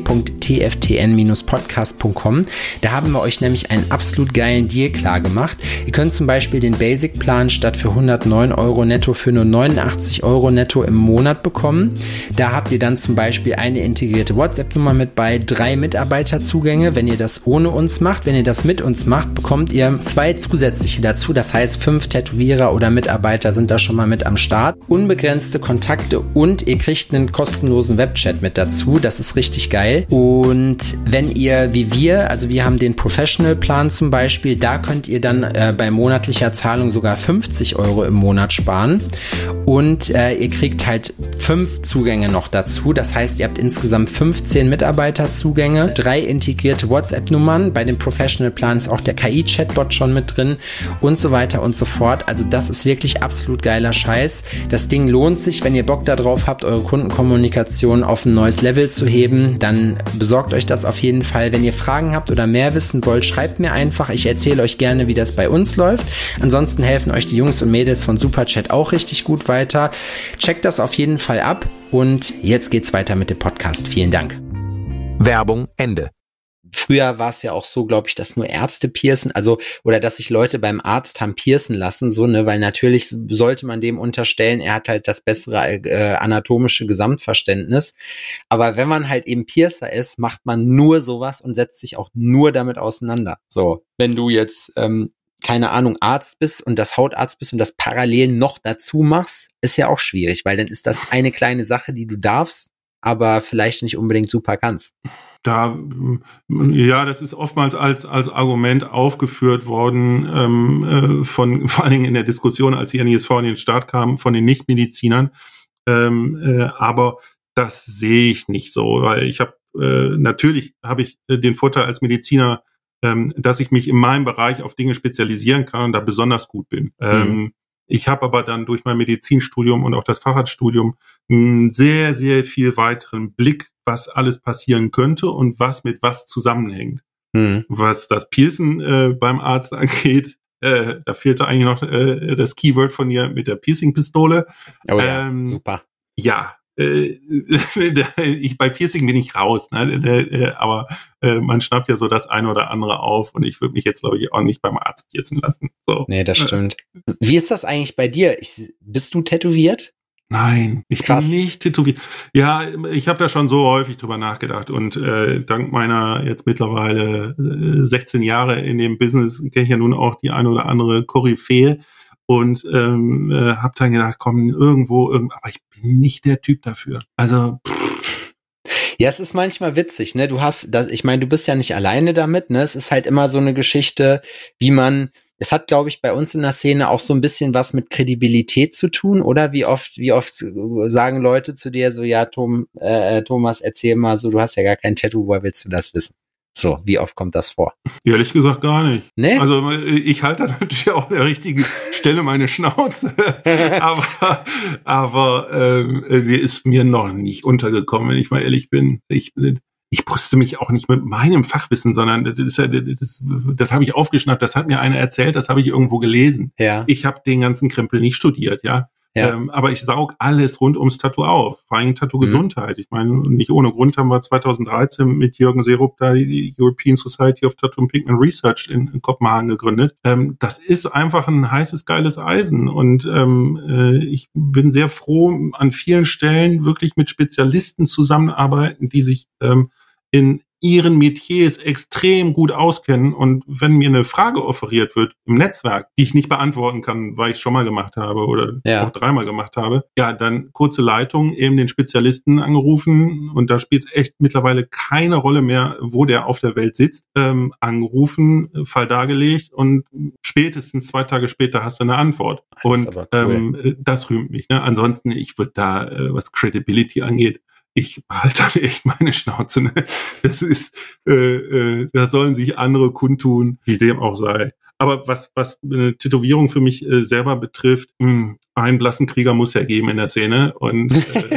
www.tftn-podcast.com. Da haben wir euch nämlich einen absolut geilen Deal klar gemacht. Ihr könnt zum Beispiel den Basic-Plan statt für 109 € netto für nur 89 € netto im Monat bekommen. Da habt ihr dann zum Beispiel eine integrierte WhatsApp-Nummer mit bei, 3 Mitarbeiterzugänge, wenn ihr das ohne uns macht. Wenn ihr das mit uns macht, bekommt ihr 2 zusätzliche dazu. Das heißt, 5 Tätowierer oder Mitarbeiter sind da schon mal mit am Start. Unbegrenzte Kontakte und ihr kriegt einen kostenlosen Webchat mit dazu. Das ist richtig geil. Und wenn ihr, wie wir, also wir haben den Professional-Plan zum Beispiel, da könnt ihr dann bei monatlicher Zahlung sogar 50 € im Monat sparen. Und ihr kriegt halt 5 Zugänge noch dazu. Das heißt, ihr habt insgesamt 15 Mitarbeiterzugänge, 3 integrierte WhatsApp-Nummern. Bei dem Professional-Plan ist auch der KI-Chatbot schon mit drin und so weiter und so fort. Also das ist wirklich absolut geiler Scheiß. Das Ding lohnt sich, wenn ihr Bock darauf habt, eure Kundenkommunikation auf ein neues Level zu heben, dann besorgt euch das auf jeden Fall. Wenn ihr Fragen habt oder mehr wissen wollt, schreibt mir einfach. Ich erzähle euch gerne, wie das bei uns läuft. Ansonsten helfen euch die Jungs und Mädels von Superchat auch richtig gut weiter. Checkt das auf jeden Fall ab und jetzt geht's weiter mit dem Podcast. Vielen Dank. Werbung Ende. früher war es ja auch so, glaube ich, dass nur Ärzte piercen, also, oder dass sich Leute beim Arzt haben piercen lassen, so, ne, weil natürlich sollte man dem unterstellen, er hat halt das bessere anatomische Gesamtverständnis. Aber wenn man halt eben Piercer ist, macht man nur sowas und setzt sich auch nur damit auseinander. So, wenn du jetzt, keine Ahnung, Arzt bist und das Hautarzt bist und das parallel noch dazu machst, ist ja auch schwierig, weil dann ist das eine kleine Sache, die du darfst, aber vielleicht nicht unbedingt super kannst. Ja, das ist oftmals als Argument aufgeführt worden, vor allen Dingen in der Diskussion, als die NISV in den Start kam, von den Nichtmedizinern. Aber das sehe ich nicht so, weil natürlich habe ich den Vorteil als Mediziner, dass ich mich in meinem Bereich auf Dinge spezialisieren kann und da besonders gut bin. Ich habe aber dann durch mein Medizinstudium und auch das Facharztstudium einen sehr, sehr viel weiteren Blick, was alles passieren könnte und was mit was zusammenhängt. Was das Piercen beim Arzt angeht, da fehlte eigentlich noch das Keyword von dir mit der Piercing-Pistole. Oh ja, super. Ja, bei Piercing bin ich raus, ne? Aber man schnappt ja so das eine oder andere auf und ich würde mich jetzt, glaube ich, auch nicht beim Arzt piercen lassen. So. Nee, das stimmt. Wie ist das eigentlich bei dir? Bist du tätowiert? Nein, ich bin nicht tätowiert. Ja, ich habe da schon so häufig drüber nachgedacht und dank meiner jetzt mittlerweile 16 Jahre in dem Business kenne ich ja nun auch die eine oder andere Koryphäe und habe dann gedacht, komm, aber ich bin nicht der Typ dafür. Also ja, es ist manchmal witzig, ne? Ich meine, du bist ja nicht alleine damit, ne? Es ist halt immer so eine Geschichte, es hat, glaube ich, bei uns in der Szene auch so ein bisschen was mit Kredibilität zu tun, oder? Wie oft sagen Leute zu dir so, ja, Thomas, erzähl mal so, du hast ja gar kein Tattoo, woher willst du das wissen? So, wie oft kommt das vor? Ehrlich gesagt gar nicht. Nee? Also ich halte da natürlich auch an der richtigen Stelle meine Schnauze, aber ist mir noch nicht untergekommen, wenn ich mal ehrlich bin. Ich brüste mich auch nicht mit meinem Fachwissen, sondern das habe ich aufgeschnappt, das hat mir einer erzählt, das habe ich irgendwo gelesen. Ja. Ich habe den ganzen Krempel nicht studiert, ja. Aber ich saug alles rund ums Tattoo auf, vor allem Tattoo-Gesundheit. Ich meine, nicht ohne Grund haben wir 2013 mit Jürgen Serup da die European Society of Tattoo and Pigment Research in Kopenhagen gegründet. Das ist einfach ein heißes, geiles Eisen und ich bin sehr froh, an vielen Stellen wirklich mit Spezialisten zusammenarbeiten, die sich in ihren Metiers extrem gut auskennen und wenn mir eine Frage offeriert wird im Netzwerk, die ich nicht beantworten kann, weil ich es schon mal gemacht habe oder auch 3-mal gemacht habe, ja, dann kurze Leitung, eben den Spezialisten angerufen und da spielt es echt mittlerweile keine Rolle mehr, wo der auf der Welt sitzt, angerufen, Fall dargelegt und spätestens 2 Tage später hast du eine Antwort. Und cool. Das rühmt mich. Ne? Ansonsten, ich würde da, was Credibility angeht, ich halte dann echt meine Schnauze. Ne? Das ist, da sollen sich andere kundtun, wie dem auch sei. Aber was eine Tätowierung für mich selber betrifft, einen blassen Krieger muss ja geben in der Szene und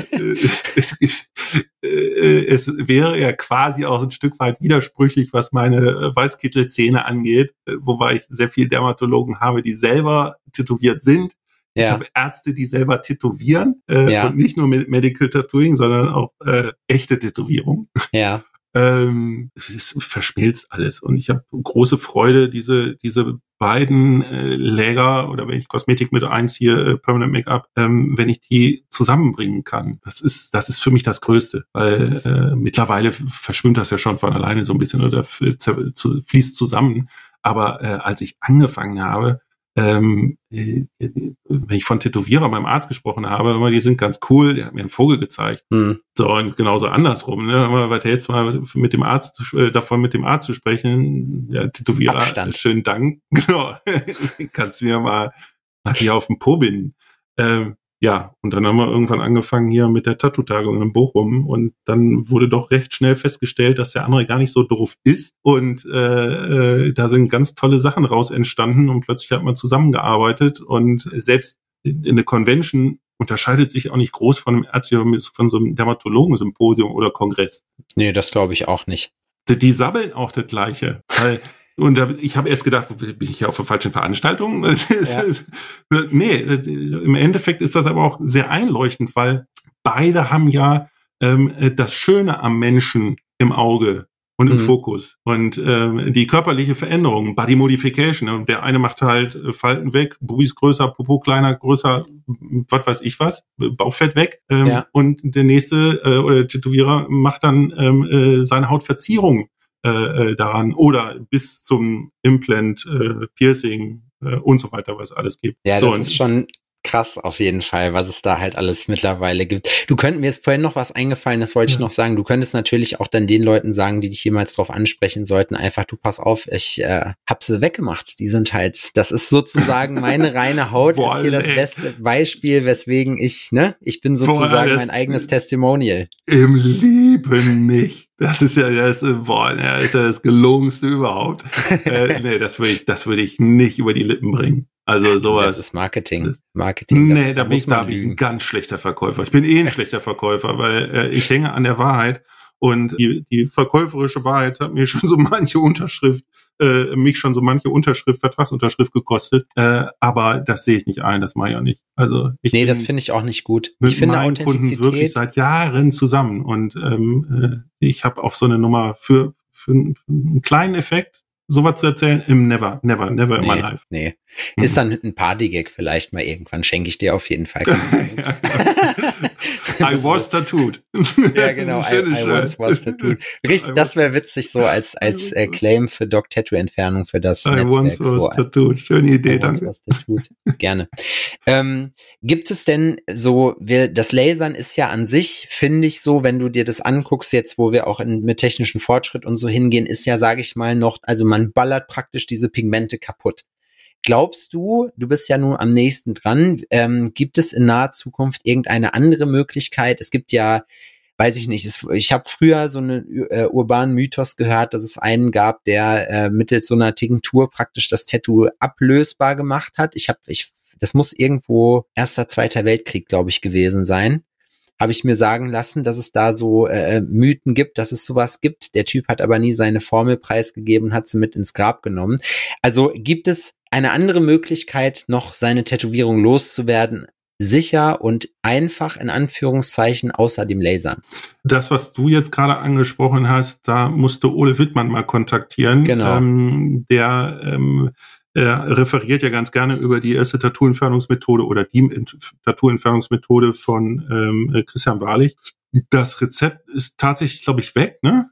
es wäre ja quasi auch ein Stück weit widersprüchlich, was meine Weißkittel-Szene angeht, wobei ich sehr viele Dermatologen habe, die selber tätowiert sind. Ich habe Ärzte, die selber tätowieren und nicht nur mit Medical Tattooing, sondern auch echte Tätowierung. Ja. Es verschmilzt alles und ich habe große Freude, diese beiden Läger oder wenn ich Kosmetik mit einziehe, Permanent Make-up, wenn ich die zusammenbringen kann. Das ist für mich das Größte, weil mittlerweile verschwimmt das ja schon von alleine so ein bisschen oder fließt zusammen. Aber als ich angefangen habe, wenn ich von Tätowierer beim Arzt gesprochen habe, immer, die sind ganz cool, der hat mir einen Vogel gezeigt. So, und genauso andersrum, ne? Was hältst du mal mit dem Arzt davon mit dem Arzt zu sprechen? Ja, Tätowierer, Abstand. Schönen Dank. Genau. Kannst du mir mal hier auf den Po binden. Ja, und dann haben wir irgendwann angefangen hier mit der Tattoo-Tagung in Bochum und dann wurde doch recht schnell festgestellt, dass der andere gar nicht so doof ist und da sind ganz tolle Sachen raus entstanden und plötzlich hat man zusammengearbeitet und selbst in eine Convention unterscheidet sich auch nicht groß von einem von so einem Dermatologen-Symposium oder Kongress. Nee, das glaube ich auch nicht. Die sabbeln auch das Gleiche, weil und ich habe erst gedacht, bin ich hier auf der falschen Veranstaltung? Ja. Nee, im Endeffekt ist das aber auch sehr einleuchtend, weil beide haben ja das Schöne am Menschen im Auge. und im Fokus. Und die körperliche Veränderung, Body Modification, und der eine macht halt Falten weg, Bubis größer, Popo kleiner, größer, was weiß ich was, Bauchfett weg. Und der nächste oder der Tätowierer macht dann seine Hautverzierung daran oder bis zum Implant, Piercing und so weiter, was es alles gibt. Ja, das ist schon krass auf jeden Fall, was es da halt alles mittlerweile gibt. Mir ist vorhin noch was eingefallen, das wollte ich noch sagen. Du könntest natürlich auch dann den Leuten sagen, die dich jemals drauf ansprechen sollten, einfach, du pass auf, ich hab sie weggemacht. Die sind halt, das ist sozusagen meine reine Haut, ist hier das beste Beispiel, weswegen ich bin sozusagen mein eigenes Testimonial. Im Leben nicht. Das ist ja das Gelogenste überhaupt. Nee, das würde ich nicht über die Lippen bringen. Also sowas. Das ist Marketing. Nee, da bin ich ein ganz schlechter Verkäufer. Ich bin ein schlechter Verkäufer, weil ich hänge an der Wahrheit und die verkäuferische Wahrheit hat mir schon so manche Vertragsunterschrift gekostet. Aber das sehe ich nicht ein, das mache ich auch nicht. Also das finde ich auch nicht gut. Ich finde Authentizität Kunden wirklich seit Jahren zusammen und ich habe auf so eine Nummer für einen kleinen Effekt sowas zu erzählen, never in my life. Nee. Ist dann ein Partygag vielleicht mal irgendwann, schenke ich dir auf jeden Fall. I was tattooed. Ja, genau. I once was tattooed. Richtig, das wäre witzig so als Claim für Doc Tattoo Entfernung für das Netzwerk. I once was tattooed. Schöne Idee, danke. Gerne. Gibt es denn so, das Lasern ist ja an sich, finde ich so, wenn du dir das anguckst, jetzt wo wir auch mit technischen Fortschritt und so hingehen, ist ja, sage ich mal, noch, also man ballert praktisch diese Pigmente kaputt. Glaubst du bist ja nun am nächsten dran, gibt es in naher Zukunft irgendeine andere Möglichkeit? Es gibt ja, weiß ich nicht, ich habe früher so einen urbanen Mythos gehört, dass es einen gab, der mittels so einer Tinktur praktisch das Tattoo ablösbar gemacht hat. Das muss irgendwo Erster, Zweiter Weltkrieg, glaube ich, gewesen sein. Habe ich mir sagen lassen, dass es da so Mythen gibt, dass es sowas gibt. Der Typ hat aber nie seine Formel preisgegeben, hat sie mit ins Grab genommen. Also gibt es eine andere Möglichkeit, noch seine Tätowierung loszuwerden, sicher und einfach in Anführungszeichen außer dem Lasern? Das, was du jetzt gerade angesprochen hast, da musste Ole Wittmann mal kontaktieren. Genau. Er referiert ja ganz gerne über die erste Tattoo-Entfernungsmethode oder die Tattoo-Entfernungsmethode von Christian Wahrlich. Das Rezept ist tatsächlich, glaube ich, weg, ne?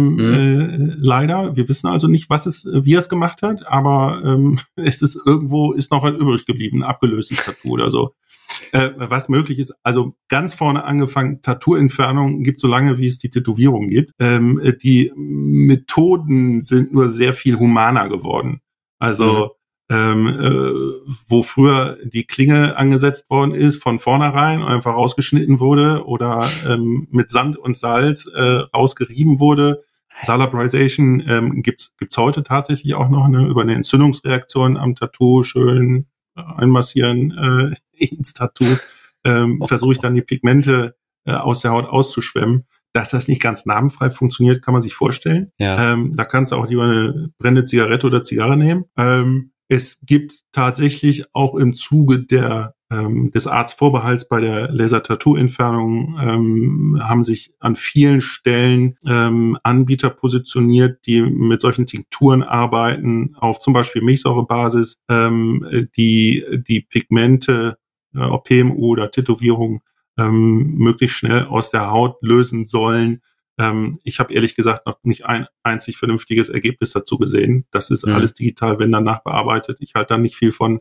Leider. Wir wissen also nicht, wie er es gemacht hat, aber ist noch was übrig geblieben, ein abgelöstes Tattoo oder so. Was möglich ist, also ganz vorne angefangen, Tattoo-Entfernung gibt so lange, wie es die Tätowierung gibt. Die Methoden sind nur sehr viel humaner geworden. Also wo früher die Klinge angesetzt worden ist, von vornherein und einfach rausgeschnitten wurde oder mit Sand und Salz rausgerieben wurde. Salabrization gibt's heute tatsächlich auch noch, über eine Entzündungsreaktion am Tattoo schön einmassieren ins Tattoo. Versuche ich dann die Pigmente aus der Haut auszuschwemmen. Dass das nicht ganz narbenfrei funktioniert, kann man sich vorstellen. Ja. Da kannst du auch lieber eine brennende Zigarette oder Zigarre nehmen. Es gibt tatsächlich auch im Zuge des Arztvorbehalts bei der Laser-Tattoo-Entfernung haben sich an vielen Stellen Anbieter positioniert, die mit solchen Tinkturen arbeiten, auf zum Beispiel Milchsäurebasis, die Pigmente, ob PMU oder Tätowierung, möglichst schnell aus der Haut lösen sollen. Ich habe ehrlich gesagt noch nicht ein einzig vernünftiges Ergebnis dazu gesehen. Das ist alles digital, wenn danach bearbeitet. Ich halte da nicht viel von.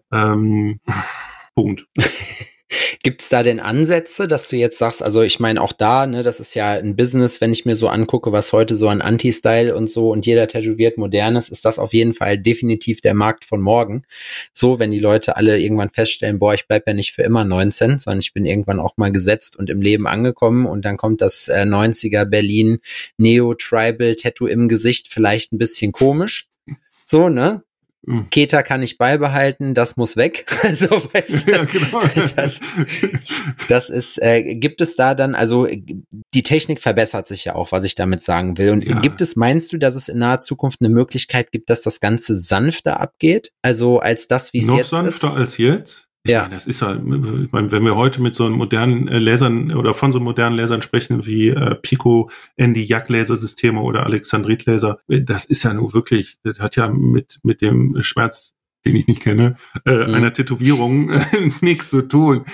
Punkt. Gibt es da denn Ansätze, dass du jetzt sagst, also ich meine auch da, das ist ja ein Business, wenn ich mir so angucke, was heute so an Anti-Style und so und jeder tätowiert Modernes, ist das auf jeden Fall definitiv der Markt von morgen. So, wenn die Leute alle irgendwann feststellen, ich bleib ja nicht für immer 19, sondern ich bin irgendwann auch mal gesetzt und im Leben angekommen und dann kommt das 90er Berlin Neo-Tribal-Tattoo im Gesicht, vielleicht ein bisschen komisch. So, Keter kann ich beibehalten, das muss weg. Also, weißt du, ja, genau. Das ist, gibt es da dann, also die Technik verbessert sich ja auch, was ich damit sagen will. Und meinst du, dass es in naher Zukunft eine Möglichkeit gibt, dass das Ganze sanfter abgeht? Also als das, wie es jetzt ist? Noch sanfter als jetzt? Ja, das ist ja, ich meine, wenn wir heute mit so einem modernen Lasern oder von so modernen Lasern sprechen wie Pico, ND-Jack-Lasersysteme oder Alexandrit-Laser, das ist ja nur wirklich, das hat ja mit dem Schmerz, den ich nicht kenne, einer Tätowierung nichts zu tun.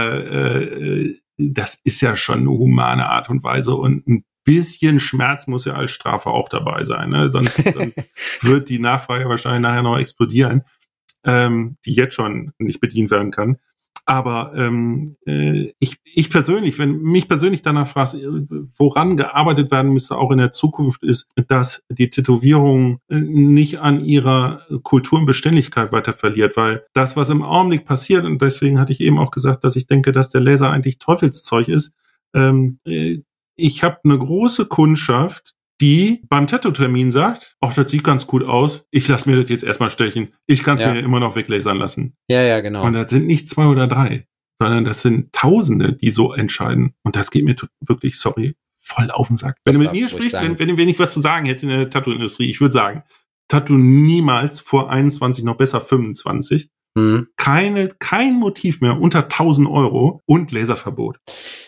Das ist ja schon eine humane Art und Weise und ein bisschen Schmerz muss ja als Strafe auch dabei sein, ne? Sonst wird die Nachfrage wahrscheinlich nachher noch explodieren, die jetzt schon nicht bedient werden kann. Aber ich persönlich, wenn mich persönlich danach fragst, woran gearbeitet werden müsste, auch in der Zukunft, ist, dass die Tätowierung nicht an ihrer Kultur und Beständigkeit weiter verliert, weil das, was im Augenblick passiert, und deswegen hatte ich eben auch gesagt, dass ich denke, dass der Laser eigentlich Teufelszeug ist, ich habe eine große Kundschaft, die beim Tattoo-Termin sagt, ach, das sieht ganz gut aus, ich lasse mir das jetzt erstmal stechen, ich kann es mir immer noch weglasern lassen. Ja, genau. Und das sind nicht 2 oder 3, sondern das sind Tausende, die so entscheiden. Und das geht mir wirklich, sorry, voll auf den Sack. Wenn du mit mir sprichst, wenn ich was zu sagen hätte in der Tattoo-Industrie, ich würde sagen, Tattoo niemals vor 21, noch besser 25. Kein Motiv mehr unter 1.000 Euro und Laserverbot.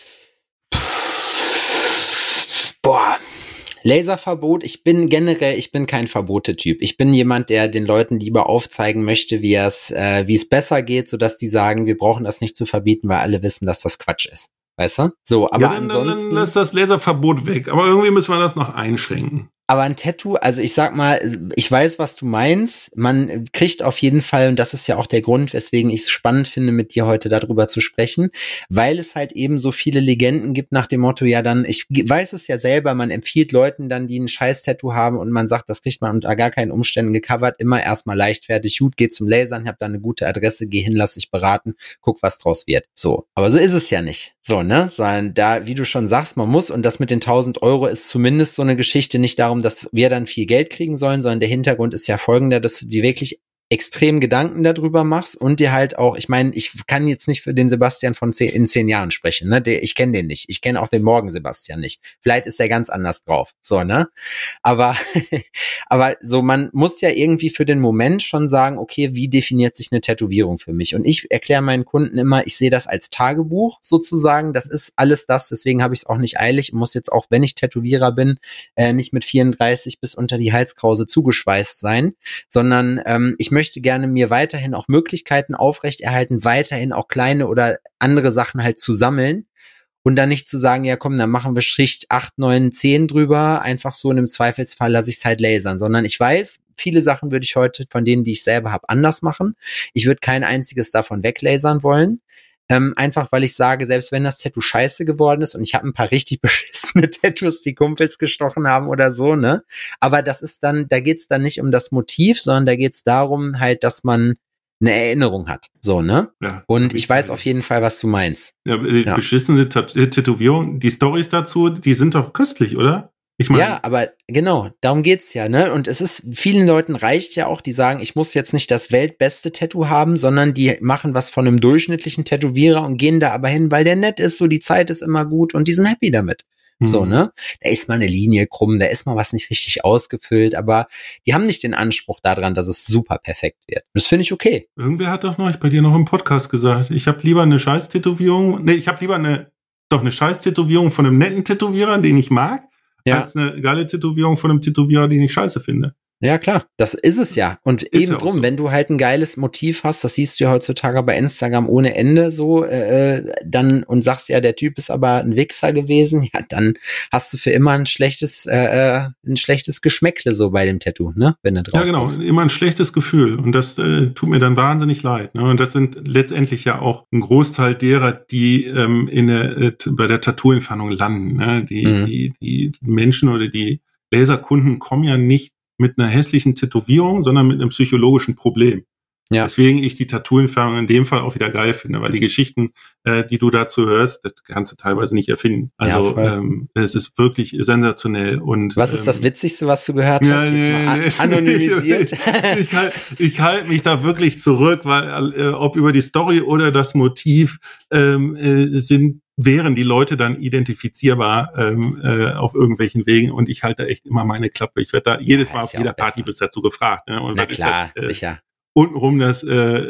Boah. Laserverbot, ich bin kein Verbote-Typ. Ich bin jemand, der den Leuten lieber aufzeigen möchte, wie es besser geht, sodass die sagen, wir brauchen das nicht zu verbieten, weil alle wissen, dass das Quatsch ist. Weißt du? So, aber ansonsten. Dann lass das Laserverbot weg. Aber irgendwie müssen wir das noch einschränken. Aber ein Tattoo, also ich sag mal, ich weiß, was du meinst. Man kriegt auf jeden Fall, und das ist ja auch der Grund, weswegen ich es spannend finde, mit dir heute darüber zu sprechen, weil es halt eben so viele Legenden gibt nach dem Motto, ja dann, ich weiß es ja selber, man empfiehlt Leuten dann, die ein Scheiß-Tattoo haben und man sagt, das kriegt man unter gar keinen Umständen gecovert, immer erstmal leichtfertig, gut, geh zum Lasern, hab da eine gute Adresse, geh hin, lass dich beraten, guck, was draus wird. So, aber so ist es ja nicht. So, ne? Sondern da, wie du schon sagst, man muss, und das mit den 1.000 Euro ist zumindest so eine Geschichte, nicht darum, dass wir dann viel Geld kriegen sollen, sondern der Hintergrund ist ja folgender, dass du dir wirklich extrem Gedanken darüber machst und dir halt auch, ich meine, ich kann jetzt nicht für den Sebastian in 10 Jahren sprechen, ne? Ich kenne den nicht. Ich kenne auch den Morgen Sebastian nicht. Vielleicht ist er ganz anders drauf. So, ne? Aber so, man muss ja irgendwie für den Moment schon sagen, okay, wie definiert sich eine Tätowierung für mich? Und ich erkläre meinen Kunden immer, ich sehe das als Tagebuch sozusagen. Das ist alles das, deswegen habe ich es auch nicht eilig. Ich muss jetzt auch, wenn ich Tätowierer bin, nicht mit 34 bis unter die Halskrause zugeschweißt sein, sondern ich möchte gerne mir weiterhin auch Möglichkeiten aufrechterhalten, weiterhin auch kleine oder andere Sachen halt zu sammeln und dann nicht zu sagen, ja komm, dann machen wir Schicht 8, 9, 10 drüber, einfach so, und im Zweifelsfall lasse ich es halt lasern, sondern ich weiß, viele Sachen würde ich heute von denen, die ich selber habe, anders machen. Ich würde kein einziges davon weglasern wollen. Einfach, weil ich sage, selbst wenn das Tattoo scheiße geworden ist und ich habe ein paar richtig beschissene Tattoos, die Kumpels gestochen haben oder so, ne? Aber das ist dann, da geht's dann nicht um das Motiv, sondern da geht's darum halt, dass man eine Erinnerung hat, so, ne? Ja, und ich weiß auf jeden Fall, was du meinst. Ja, beschissene Tätowierung, die Storys dazu, die sind doch köstlich, oder? Ich meine, ja, aber genau, darum geht's ja, ne? Und es ist, vielen Leuten reicht ja auch, die sagen, ich muss jetzt nicht das weltbeste Tattoo haben, sondern die machen was von einem durchschnittlichen Tätowierer und gehen da aber hin, weil der nett ist, so, die Zeit ist immer gut und die sind happy damit. So, ne? Da ist mal eine Linie krumm, da ist mal was nicht richtig ausgefüllt, aber die haben nicht den Anspruch daran, dass es super perfekt wird. Das finde ich okay. Irgendwer hat doch neulich bei dir noch im Podcast gesagt, ich habe lieber eine Scheiß-Tätowierung, ich habe lieber eine Scheiß-Tätowierung von einem netten Tätowierer, den ich mag, als eine geile Tätowierung von einem Tätowierer, den ich scheiße finde. Ja, klar, das ist es ja. Und ist eben ja drum, so. Wenn du halt ein geiles Motiv hast, das siehst du ja heutzutage bei Instagram ohne Ende so, dann und sagst ja, der Typ ist aber ein Wichser gewesen, ja, dann hast du für immer ein schlechtes Geschmäckle so bei dem Tattoo, ne? Wenn du drauf Ja, genau, kommst. Immer ein schlechtes Gefühl. Und das tut mir dann wahnsinnig leid. Ne? Und das sind letztendlich ja auch ein Großteil derer, die bei der Tattoo-Entfernung landen. Ne? Die Menschen oder die Laserkunden kommen ja nicht mit einer hässlichen Tätowierung, sondern mit einem psychologischen Problem. Ja. Deswegen ich die Tattoo-Entfernung in dem Fall auch wieder geil finde, weil die Geschichten, die du dazu hörst, das kannst du teilweise nicht erfinden. Also es ist wirklich sensationell. Und was ist das Witzigste, was du gehört hast? Anonymisiert. Ich halte mich da wirklich zurück, weil ob über die Story oder das Motiv wären die Leute dann identifizierbar auf irgendwelchen Wegen, und ich halte echt immer meine Klappe. Ich werde da jedes Mal auf jeder Party bis dazu gefragt. Ne? Und na klar, sicher. untenrum das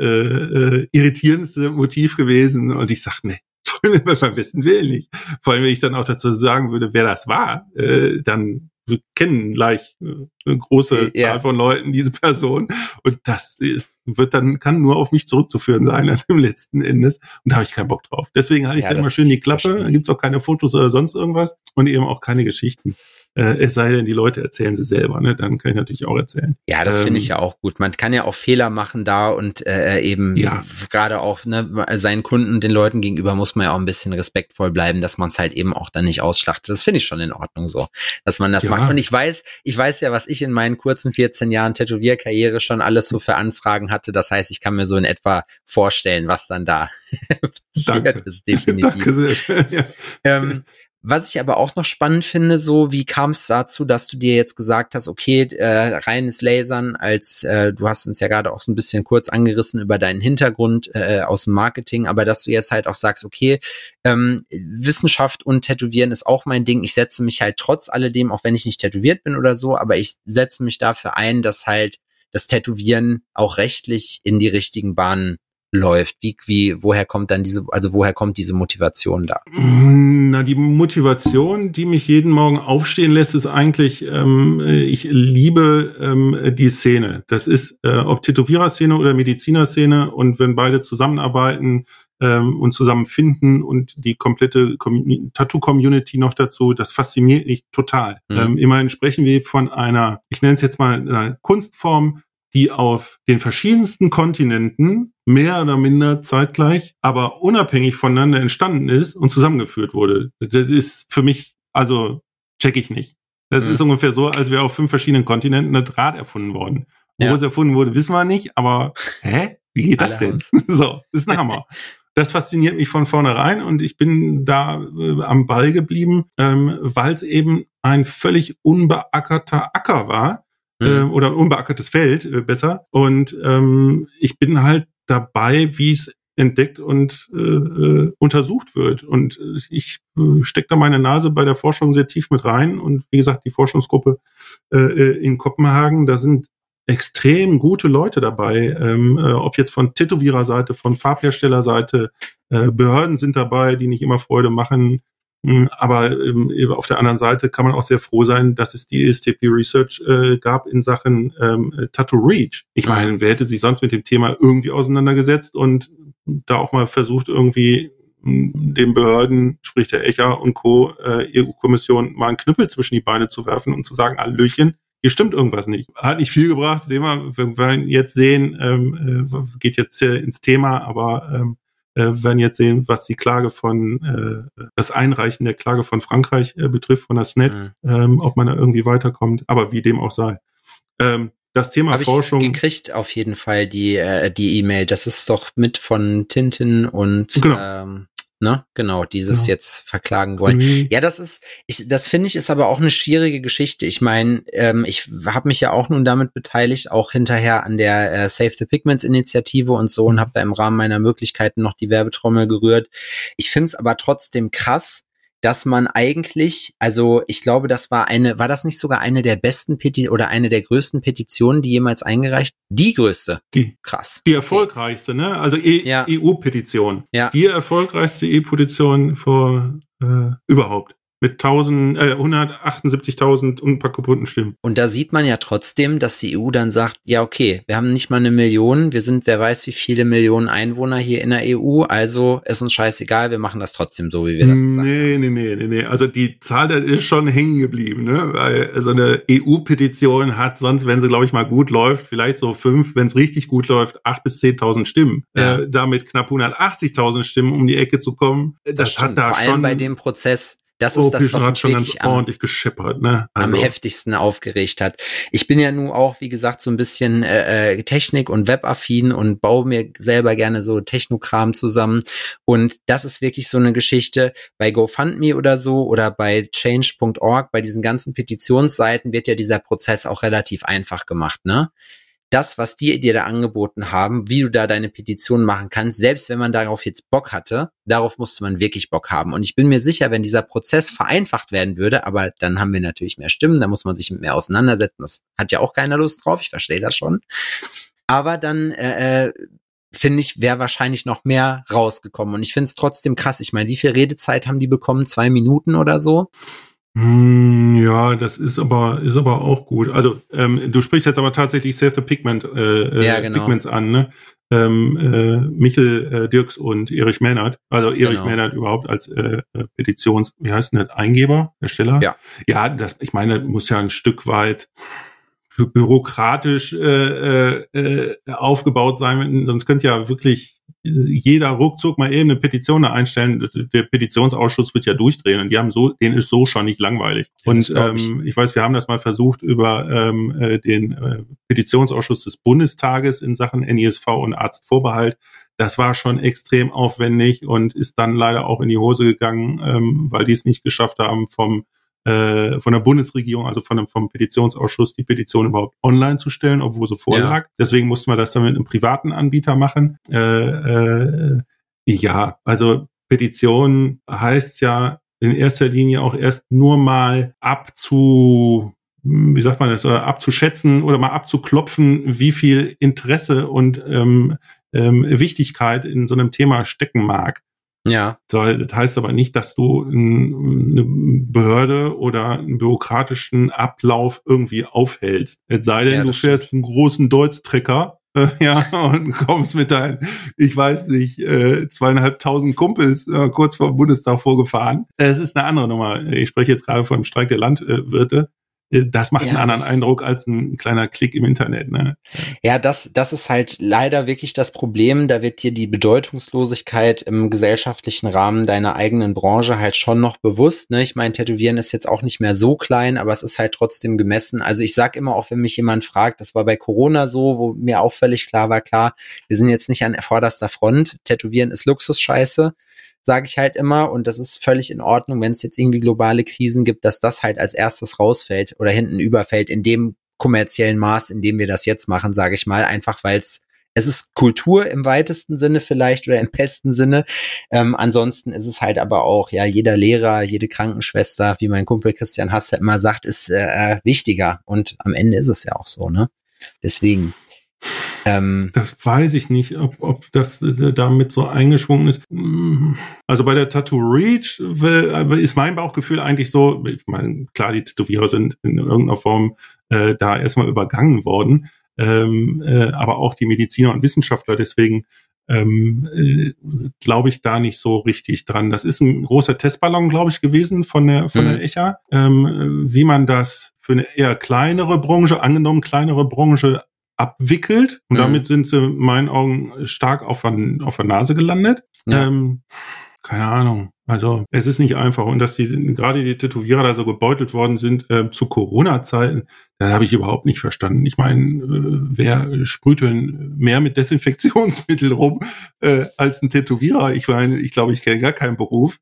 irritierendste Motiv gewesen. Und ich sagte, nee, beim besten Willen nicht. Vor allem, wenn ich dann auch dazu sagen würde, wer das war, dann wir kennen gleich eine große Zahl von Leuten diese Person und das kann nur auf mich zurückzuführen sein im letzten Endes und da habe ich keinen Bock drauf. Deswegen halte ich da immer schön die Klappe, da gibt's auch keine Fotos oder sonst irgendwas und eben auch keine Geschichten. Es sei denn, die Leute erzählen sie selber, ne? Dann kann ich natürlich auch erzählen. Ja, das finde ich ja auch gut. Man kann ja auch Fehler machen da und eben gerade auch seinen Kunden, den Leuten gegenüber muss man ja auch ein bisschen respektvoll bleiben, dass man es halt eben auch dann nicht ausschlachtet. Das finde ich schon in Ordnung so, dass man das macht. Und ich weiß ja, was ich in meinen kurzen 14 Jahren Tätowierkarriere schon alles so für Anfragen hatte. Das heißt, ich kann mir so in etwa vorstellen, was dann da passiert ist, definitiv. Danke sehr. Was ich aber auch noch spannend finde, so wie kam es dazu, dass du dir jetzt gesagt hast, okay, reines Lasern, als du hast uns ja gerade auch so ein bisschen kurz angerissen über deinen Hintergrund aus dem Marketing, aber dass du jetzt halt auch sagst, okay, Wissenschaft und Tätowieren ist auch mein Ding. Ich setze mich halt trotz alledem, auch wenn ich nicht tätowiert bin oder so, aber ich setze mich dafür ein, dass halt das Tätowieren auch rechtlich in die richtigen Bahnen läuft. Woher kommt diese Motivation da? Na, die Motivation, die mich jeden Morgen aufstehen lässt, ist eigentlich, ich liebe die Szene. Das ist ob Tätowierer-Szene oder Mediziner-Szene und wenn beide zusammenarbeiten und zusammenfinden und die komplette Tattoo-Community noch dazu, das fasziniert mich total. Immerhin sprechen wir von einer, ich nenne es jetzt mal einer Kunstform, die auf den verschiedensten Kontinenten mehr oder minder zeitgleich, aber unabhängig voneinander entstanden ist und zusammengeführt wurde. Das ist für mich, also check ich nicht. Das ist ungefähr so, als wäre auf 5 verschiedenen Kontinenten ein Draht erfunden worden. Wo es erfunden wurde, wissen wir nicht, aber wie geht das denn? So, das ist ein Hammer. Das fasziniert mich von vornherein und ich bin da am Ball geblieben, weil es eben ein völlig unbeackerter Acker war. Oder ein unbeackertes Feld, besser. Und ich bin halt dabei, wie es entdeckt und untersucht wird. Und ich stecke da meine Nase bei der Forschung sehr tief mit rein. Und wie gesagt, die Forschungsgruppe in Kopenhagen, da sind extrem gute Leute dabei. Ob jetzt von Tätowiererseite, von Farbherstellerseite, Behörden sind dabei, die nicht immer Freude machen. Aber auf der anderen Seite kann man auch sehr froh sein, dass es die ESTP Research gab in Sachen Tattoo Reach. Ich meine, wer hätte sich sonst mit dem Thema irgendwie auseinandergesetzt und da auch mal versucht, irgendwie den Behörden, sprich der ECHA und Co., EU-Kommission, mal einen Knüppel zwischen die Beine zu werfen und zu sagen, Hallöchen, hier stimmt irgendwas nicht. Hat nicht viel gebracht, sehen wir, wenn wir jetzt sehen, geht jetzt ins Thema, aber werden jetzt sehen, was die Klage von das Einreichen der Klage von Frankreich betrifft, von der SNET, ob man da irgendwie weiterkommt, aber wie dem auch sei. Das Thema Forschung. Ich gekriegt auf jeden Fall die E-Mail. Das ist doch mit von Tintin und genau, dieses jetzt verklagen wollen. Ja, das finde ich ist aber auch eine schwierige Geschichte. Ich meine, ich habe mich ja auch nun damit beteiligt, auch hinterher an der Save the Pigments Initiative und so und habe da im Rahmen meiner Möglichkeiten noch die Werbetrommel gerührt. Ich finde es aber trotzdem krass, dass man eigentlich, also ich glaube, war das nicht sogar eine der besten oder eine der größten Petitionen, die jemals eingereicht? Die größte. Krass. Die erfolgreichste, ne? Also EU-Petition. Ja. Die erfolgreichste EU-Petition überhaupt. Mit 178.000 und ein paar kaputten Stimmen. Und da sieht man ja trotzdem, dass die EU dann sagt, ja okay, wir haben nicht mal 1 Million, wir sind wer weiß wie viele Millionen Einwohner hier in der EU, also ist uns scheißegal, wir machen das trotzdem so, wie wir das gesagt haben. Nee. Also die Zahl, das ist schon hängen geblieben, ne? Weil so eine EU-Petition hat sonst, wenn sie, glaube ich, mal gut läuft, vielleicht so 5, wenn es richtig gut läuft, 8.000 bis 10.000 Stimmen. Ja. Damit knapp 180.000 Stimmen um die Ecke zu kommen, das hat da vor schon... allem bei dem Prozess. Das ist das, was mich schon wirklich ganz ordentlich gescheppert, ne? Am heftigsten aufgeregt hat. Ich bin ja nun auch, wie gesagt, so ein bisschen Technik- und Webaffin und baue mir selber gerne so Technokram zusammen. Und das ist wirklich so eine Geschichte bei GoFundMe oder so oder bei change.org, bei diesen ganzen Petitionsseiten wird ja dieser Prozess auch relativ einfach gemacht, ne? Das, was die dir da angeboten haben, wie du da deine Petition machen kannst, selbst wenn man darauf jetzt Bock hatte, darauf musste man wirklich Bock haben. Und ich bin mir sicher, wenn dieser Prozess vereinfacht werden würde, aber dann haben wir natürlich mehr Stimmen, da muss man sich mit mehr auseinandersetzen. Das hat ja auch keiner Lust drauf, ich verstehe das schon. Aber dann finde ich, wäre wahrscheinlich noch mehr rausgekommen. Und ich finde es trotzdem krass. Ich meine, wie viel Redezeit haben die bekommen? 2 Minuten oder so? Ja, das ist aber auch gut. Also du sprichst jetzt aber tatsächlich Save the Pigment, Ja, genau. Pigments an, ne? Michel Dirks und Erich Mennert. Also Erich Mennert überhaupt als wie heißt denn das? Eingeber, Ersteller? Ja. Ja, ich meine, muss ja ein Stück weit bürokratisch aufgebaut sein, sonst könnte ja wirklich jeder ruckzuck mal eben eine Petition da einstellen. Der Petitionsausschuss wird ja durchdrehen und denen ist so schon nicht langweilig. Ja, und ich weiß, wir haben das mal versucht über den Petitionsausschuss des Bundestages in Sachen NISV und Arztvorbehalt. Das war schon extrem aufwendig und ist dann leider auch in die Hose gegangen, weil die es nicht geschafft haben, von der Bundesregierung, also vom Petitionsausschuss, die Petition überhaupt online zu stellen, obwohl sie vorlag. Ja. Deswegen mussten wir das dann mit einem privaten Anbieter machen. Ja, also Petition heißt ja in erster Linie auch erst nur mal abzuschätzen oder mal abzuklopfen, wie viel Interesse und Wichtigkeit in so einem Thema stecken mag. Ja. So, das heißt aber nicht, dass du eine Behörde oder einen bürokratischen Ablauf irgendwie aufhältst. Es sei denn, du fährst einen großen Deutz-Trecker, und kommst mit deinen, ich weiß nicht, 2.500 Kumpels kurz vor dem Bundestag vorgefahren. Es ist eine andere Nummer. Ich spreche jetzt gerade vom Streik der Landwirte. Das macht einen anderen Eindruck als ein kleiner Klick im Internet, ne? Ja, das ist halt leider wirklich das Problem. Da wird dir die Bedeutungslosigkeit im gesellschaftlichen Rahmen deiner eigenen Branche halt schon noch bewusst, ne? Ich meine, Tätowieren ist jetzt auch nicht mehr so klein, aber es ist halt trotzdem gemessen. Also ich sag immer auch, wenn mich jemand fragt, das war bei Corona so, wo mir auch völlig klar war, wir sind jetzt nicht an vorderster Front. Tätowieren ist Luxusscheiße, sage ich halt immer, und das ist völlig in Ordnung, wenn es jetzt irgendwie globale Krisen gibt, dass das halt als erstes rausfällt oder hinten überfällt in dem kommerziellen Maß, in dem wir das jetzt machen, sage ich mal, einfach weil es ist Kultur im weitesten Sinne vielleicht oder im besten Sinne. Ansonsten ist es halt aber auch, ja, jeder Lehrer, jede Krankenschwester, wie mein Kumpel Christian Hasse immer sagt, ist wichtiger, und am Ende ist es ja auch so, ne? Deswegen. Das weiß ich nicht, ob das damit so eingeschwungen ist. Also bei der Tattoo Reach ist mein Bauchgefühl eigentlich so, ich meine, klar, die Tätowierer sind in irgendeiner Form da erstmal übergangen worden, aber auch die Mediziner und Wissenschaftler, deswegen glaube ich da nicht so richtig dran. Das ist ein großer Testballon, glaube ich, gewesen von der ECHA, wie man das für eine eher kleinere Branche abwickelt, und damit sind sie in meinen Augen stark auf der Nase gelandet. Ja. Keine Ahnung. Also es ist nicht einfach, und dass gerade die Tätowierer da so gebeutelt worden sind zu Corona-Zeiten, das habe ich überhaupt nicht verstanden. Ich meine, wer sprüht denn mehr mit Desinfektionsmittel rum als ein Tätowierer? Ich meine, ich glaube, ich kenne gar keinen Beruf.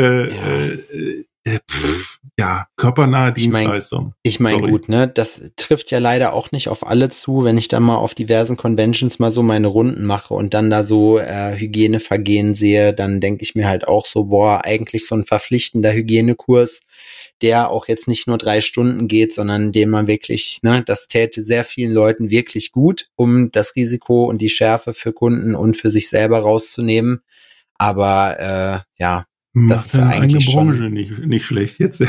Körpernahe Dienstleistung. Ich meine, gut, ne, das trifft ja leider auch nicht auf alle zu, wenn ich dann mal auf diversen Conventions mal so meine Runden mache und dann da so Hygienevergehen sehe, dann denke ich mir halt auch so, eigentlich so ein verpflichtender Hygienekurs, der auch jetzt nicht nur 3 Stunden geht, sondern den man wirklich, ne, das täte sehr vielen Leuten wirklich gut, um das Risiko und die Schärfe für Kunden und für sich selber rauszunehmen. Aber das ist ja eigentlich Branche schon nicht schlecht jetzt.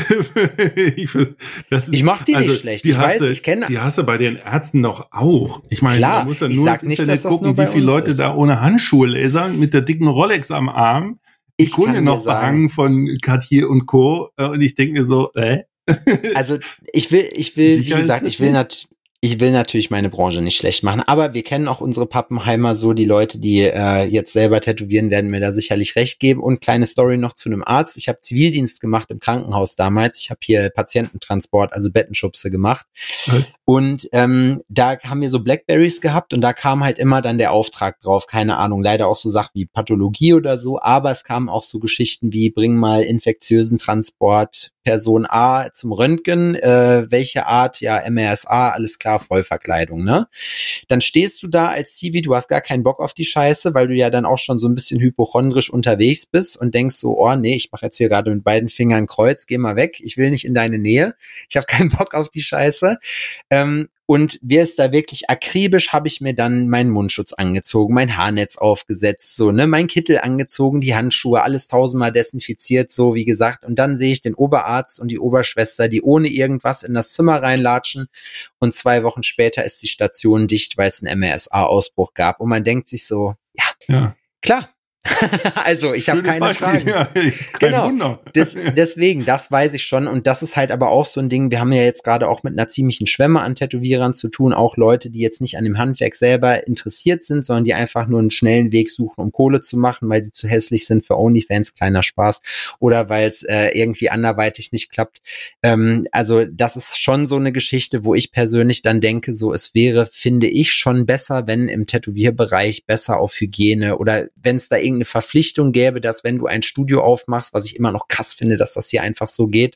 Ich mach die nicht schlecht. Ich kenne die hast du bei den Ärzten doch auch. Ich meine, klar, man muss ja nur ins Internet gucken, wie viele Leute da ohne Handschuhe lasern, mit der dicken Rolex am Arm. Ich Kunde noch behangen von Cartier und Co. Und ich denke mir so, Also ich will, wie gesagt, ich will natürlich meine Branche nicht schlecht machen, aber wir kennen auch unsere Pappenheimer so, die Leute, die jetzt selber tätowieren, werden mir da sicherlich recht geben. Und kleine Story noch zu einem Arzt. Ich habe Zivildienst gemacht im Krankenhaus damals. Ich habe hier Patiententransport, also Bettenschubse gemacht. Und da haben wir so Blackberries gehabt und da kam halt immer dann der Auftrag drauf. Keine Ahnung, leider auch so Sachen wie Pathologie oder so, aber es kamen auch so Geschichten wie, bring mal infektiösen Transport Person A zum Röntgen, welche Art, ja, MRSA, alles klar, Vollverkleidung, ne? Dann stehst du da als Zivi, du hast gar keinen Bock auf die Scheiße, weil du ja dann auch schon so ein bisschen hypochondrisch unterwegs bist und denkst so, oh nee, ich mache jetzt hier gerade mit beiden Fingern Kreuz, geh mal weg, ich will nicht in deine Nähe, ich habe keinen Bock auf die Scheiße. Und wir ist da wirklich akribisch, habe ich mir dann meinen Mundschutz angezogen, mein Haarnetz aufgesetzt, so, ne, mein Kittel angezogen, die Handschuhe, alles 1000-mal desinfiziert, so wie gesagt. Und dann sehe ich den Oberarzt und die Oberschwester, die ohne irgendwas in das Zimmer reinlatschen. Und 2 Wochen später ist die Station dicht, weil es einen MRSA-Ausbruch gab. Und man denkt sich so, ja. Klar. Also ich habe keine Fragen. Ja, ist kein Wunder. Deswegen, das weiß ich schon. Und das ist halt aber auch so ein Ding, wir haben ja jetzt gerade auch mit einer ziemlichen Schwemme an Tätowierern zu tun, auch Leute, die jetzt nicht an dem Handwerk selber interessiert sind, sondern die einfach nur einen schnellen Weg suchen, um Kohle zu machen, weil sie zu hässlich sind für OnlyFans, kleiner Spaß, oder weil es irgendwie anderweitig nicht klappt. Also das ist schon so eine Geschichte, wo ich persönlich dann denke, so es wäre, finde ich, schon besser, wenn im Tätowierbereich besser auf Hygiene oder wenn es da irgendeine Verpflichtung gäbe, dass wenn du ein Studio aufmachst, was ich immer noch krass finde, dass das hier einfach so geht,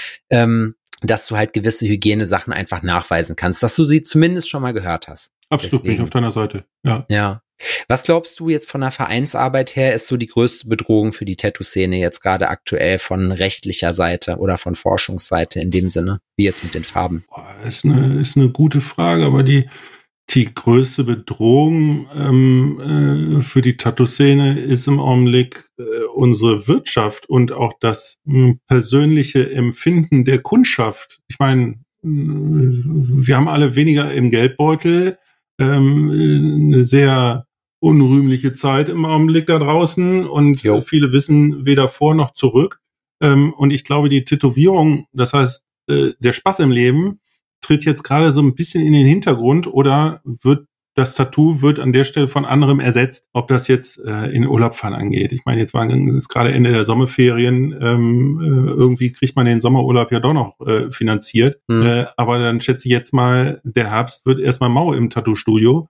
dass du halt gewisse Hygienesachen einfach nachweisen kannst, dass du sie zumindest schon mal gehört hast. Absolut, bin ich auf deiner Seite, ja. Ja. Was glaubst du jetzt von der Vereinsarbeit her ist so die größte Bedrohung für die Tattoo-Szene jetzt gerade aktuell von rechtlicher Seite oder von Forschungsseite in dem Sinne, wie jetzt mit den Farben? Ist eine gute Frage, aber die größte Bedrohung für die Tattoo-Szene ist im Augenblick unsere Wirtschaft und auch das persönliche Empfinden der Kundschaft. Ich meine, wir haben alle weniger im Geldbeutel, eine sehr unrühmliche Zeit im Augenblick da draußen und viele wissen weder vor noch zurück. Und ich glaube, die Tätowierung, das heißt, der Spaß im Leben, tritt jetzt gerade so ein bisschen in den Hintergrund oder das Tattoo wird an der Stelle von anderem ersetzt, ob das jetzt in Urlaub fahren angeht. Ich meine, ist gerade Ende der Sommerferien, irgendwie kriegt man den Sommerurlaub ja doch noch finanziert. Aber dann schätze ich jetzt mal, der Herbst wird erstmal mau im Tattoo-Studio.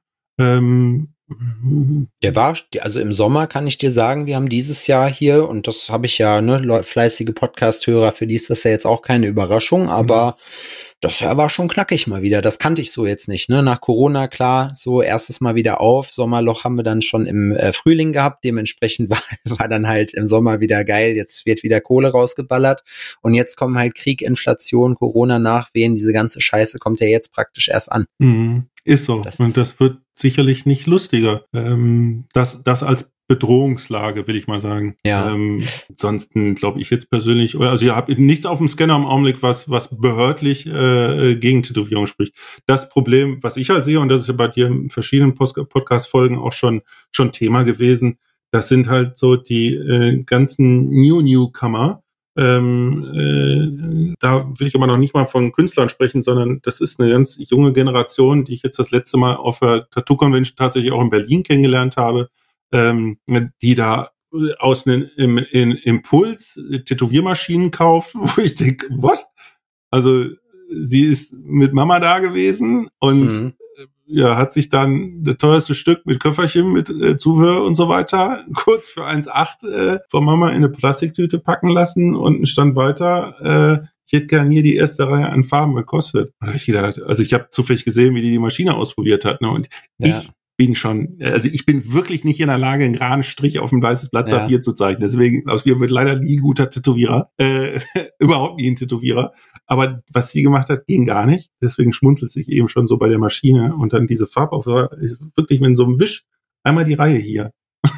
Der war, also im Sommer kann ich dir sagen, wir haben dieses Jahr hier, und das habe ich ja, ne, fleißige Podcast-Hörer, für die ist das ja jetzt auch keine Überraschung, aber das war schon knackig mal wieder. Das kannte ich so jetzt nicht, ne? Nach Corona, klar, so erstes Mal wieder auf. Sommerloch haben wir dann schon im Frühling gehabt. Dementsprechend war dann halt im Sommer wieder geil. Jetzt wird wieder Kohle rausgeballert. Und jetzt kommen halt Krieg, Inflation, Corona, Nachwehen. Diese ganze Scheiße kommt ja jetzt praktisch erst an. Ist so. Und das wird sicherlich nicht lustiger. Das als Bedrohungslage, will ich mal sagen. Ja. Ansonsten glaube ich jetzt persönlich, also ihr habt nichts auf dem Scanner im Augenblick, was behördlich gegen Tätowierung spricht. Das Problem, was ich halt sehe, und das ist ja bei dir in verschiedenen Podcast-Folgen auch schon Thema gewesen, das sind halt so die ganzen Newcomer. Da will ich aber noch nicht mal von Künstlern sprechen, sondern das ist eine ganz junge Generation, die ich jetzt das letzte Mal auf der Tattoo Convention tatsächlich auch in Berlin kennengelernt habe, die da aus einem Impuls Tätowiermaschinen kauft, wo ich denke, what? Also sie ist mit Mama da gewesen und hat sich dann das teuerste Stück mit Köfferchen, mit Zubehör und so weiter kurz für 1,8 von Mama in eine Plastiktüte packen lassen und stand weiter, ich hätte gern hier die erste Reihe an Farben gekostet. Ich habe zufällig gesehen, wie die Maschine ausprobiert hat, ne? Und ich bin wirklich nicht in der Lage, einen geraden Strich auf ein weißes Blatt Papier zu zeichnen. Deswegen, aus mir wird leider nie ein guter Tätowierer. Überhaupt nie ein Tätowierer. Aber was sie gemacht hat, ging gar nicht. Deswegen schmunzelt sich eben schon so bei der Maschine. Und dann diese Farbaufwahl ist wirklich mit so einem Wisch einmal die Reihe hier.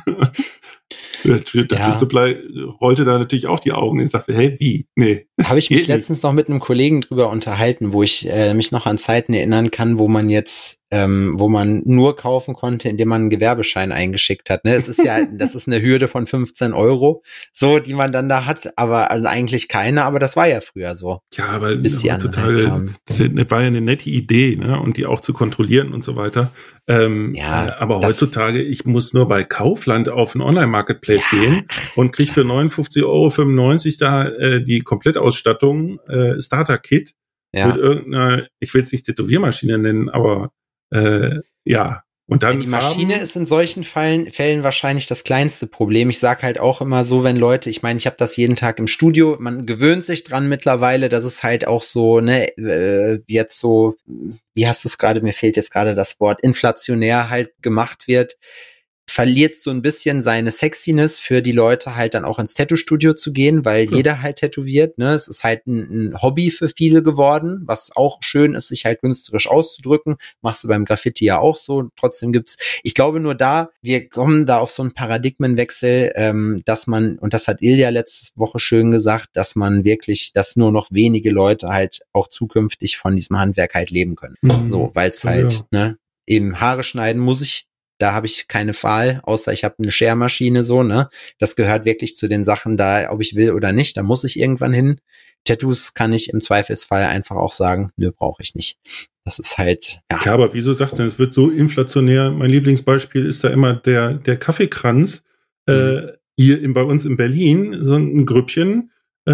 Der Supply rollte da natürlich auch die Augen. Ich sagte, hey, wie? Nee. Habe ich mich letztens noch mit einem Kollegen drüber unterhalten, wo ich mich noch an Zeiten erinnern kann, wo man jetzt, wo man nur kaufen konnte, indem man einen Gewerbeschein eingeschickt hat. Ne? Es ist ja, das ist eine Hürde von 15 €, so, die man dann da hat, aber also eigentlich keine, aber das war ja früher so. Ja, aber bis die heutzutage, das war ja eine nette Idee, ne? Und die auch zu kontrollieren und so weiter. Aber heutzutage, ich muss nur bei Kaufland auf einen Online-Marketplace gehen und krieg für 59,95 € da die Komplettausstattung, Starter-Kit mit irgendeiner, ich will es nicht Tätowiermaschine nennen, aber und dann die Maschine ist in solchen Fällen wahrscheinlich das kleinste Problem. Ich sag halt auch immer so, wenn Leute, ich meine, ich habe das jeden Tag im Studio, man gewöhnt sich dran mittlerweile, dass es halt auch so, ne, jetzt so, wie hast du es gerade, mir fehlt jetzt gerade das Wort, inflationär halt gemacht wird. verliert so ein bisschen seine Sexiness für die Leute halt dann auch ins Tattoo-Studio zu gehen, weil jeder halt tätowiert, ne? Es ist halt ein Hobby für viele geworden, was auch schön ist, sich halt künstlerisch auszudrücken. Machst du beim Graffiti ja auch so. Trotzdem ich glaube nur wir kommen da auf so einen Paradigmenwechsel, dass man, und das hat Ilja letzte Woche schön gesagt, dass nur noch wenige Leute halt auch zukünftig von diesem Handwerk halt leben können. So, weil es halt, ne, eben Haare schneiden da habe ich keine Wahl, außer ich habe eine Schermaschine so, ne? Das gehört wirklich zu den Sachen da, ob ich will oder nicht, da muss ich irgendwann hin. Tattoos kann ich im Zweifelsfall einfach auch sagen, nö, brauche ich nicht. Das ist halt, ja. Ja, aber wieso sagst du denn, es wird so inflationär? Mein Lieblingsbeispiel ist da immer der Kaffeekranz, hier bei uns in Berlin, so ein Grüppchen,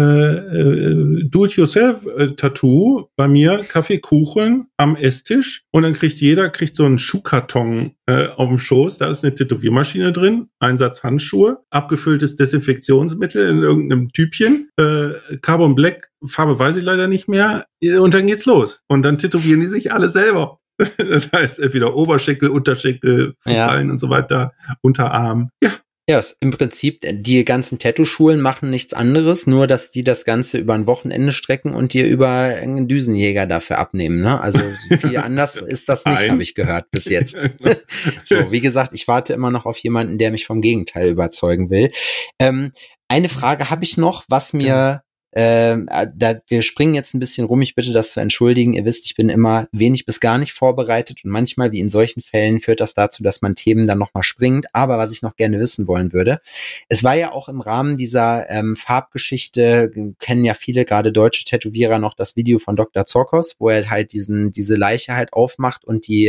Do-it-yourself-Tattoo bei mir, Kaffeekuchen am Esstisch und dann kriegt jeder so einen Schuhkarton auf dem Schoß, da ist eine Tätowiermaschine drin, ein Satz Handschuhe, abgefülltes Desinfektionsmittel in irgendeinem Tübchen, Carbon Black, Farbe weiß ich leider nicht mehr, und dann geht's los. Und dann tätowieren die sich alle selber. Das heißt, entweder Oberschenkel, Unterschenkel, Fallen und so weiter, Unterarm, ja. Ja, im Prinzip, die ganzen Tattoo-Schulen machen nichts anderes, nur dass die das Ganze über ein Wochenende strecken und dir über einen Düsenjäger dafür abnehmen, ne? Also viel anders ist das nicht, habe ich gehört bis jetzt. So, wie gesagt, ich warte immer noch auf jemanden, der mich vom Gegenteil überzeugen will. Eine Frage habe ich noch, was mir wir springen jetzt ein bisschen rum, ich bitte das zu entschuldigen. Ihr wisst, ich bin immer wenig bis gar nicht vorbereitet und manchmal, wie in solchen Fällen, führt das dazu, dass man Themen dann nochmal springt. Aber was ich noch gerne wissen wollen würde, es war ja auch im Rahmen dieser Farbgeschichte, kennen ja viele, gerade deutsche Tätowierer, noch das Video von Dr. Zorkos, wo er halt diese Leiche halt aufmacht und die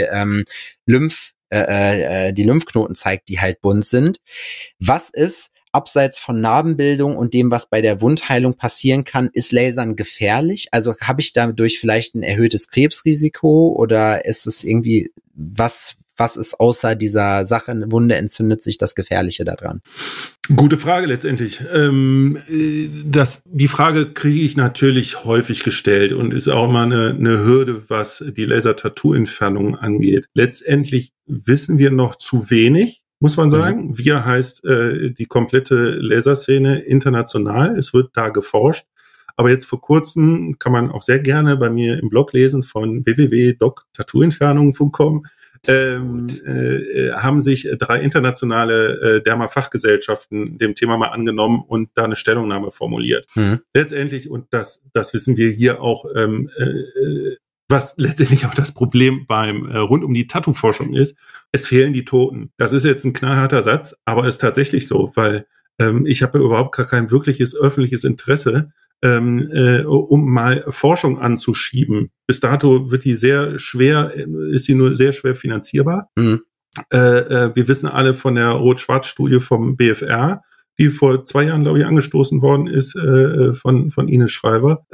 Lymphknoten zeigt, die halt bunt sind. Was ist abseits von Narbenbildung und dem, was bei der Wundheilung passieren kann, ist Lasern gefährlich? Also habe ich dadurch vielleicht ein erhöhtes Krebsrisiko oder ist es irgendwie, was ist außer dieser Sache, eine Wunde entzündet sich, das Gefährliche daran? Gute Frage letztendlich. Die Frage kriege ich natürlich häufig gestellt und ist auch immer eine Hürde, was die Laser-Tattoo-Entfernung angeht. Letztendlich wissen wir noch zu wenig, muss man sagen. Wir heißt die komplette Laserszene international. Es wird da geforscht. Aber jetzt vor kurzem kann man auch sehr gerne bei mir im Blog lesen von www.doc-tattooentfernungen.com haben sich 3 internationale Derma-Fachgesellschaften dem Thema mal angenommen und da eine Stellungnahme formuliert. Letztendlich, und das wissen wir hier auch, was letztendlich auch das Problem rund um die Tattoo-Forschung ist, es fehlen die Toten. Das ist jetzt ein knallharter Satz, aber ist tatsächlich so, weil ich habe überhaupt gar kein wirkliches öffentliches Interesse, um mal Forschung anzuschieben. Bis dato ist sie nur sehr schwer finanzierbar. Wir wissen alle von der Rot-Schwarz-Studie vom BfR, die vor 2 Jahren, glaube ich, angestoßen worden ist von Ines Schreiber,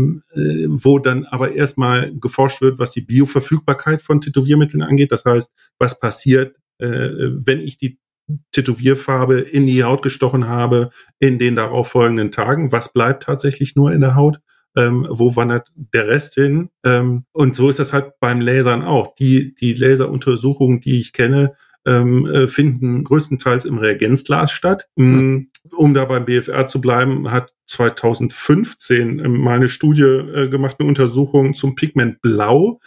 wo dann aber erstmal geforscht wird, was die Bioverfügbarkeit von Tätowiermitteln angeht. Das heißt, was passiert, wenn ich die Tätowierfarbe in die Haut gestochen habe in den darauf folgenden Tagen? Was bleibt tatsächlich nur in der Haut? Wo wandert der Rest hin? Und so ist das halt beim Lasern auch. Die Laseruntersuchungen, die ich kenne, finden größtenteils im Reagenzglas statt. Um da beim BfR zu bleiben, hat 2015 mal eine Studie gemacht, eine Untersuchung zum Pigment Blau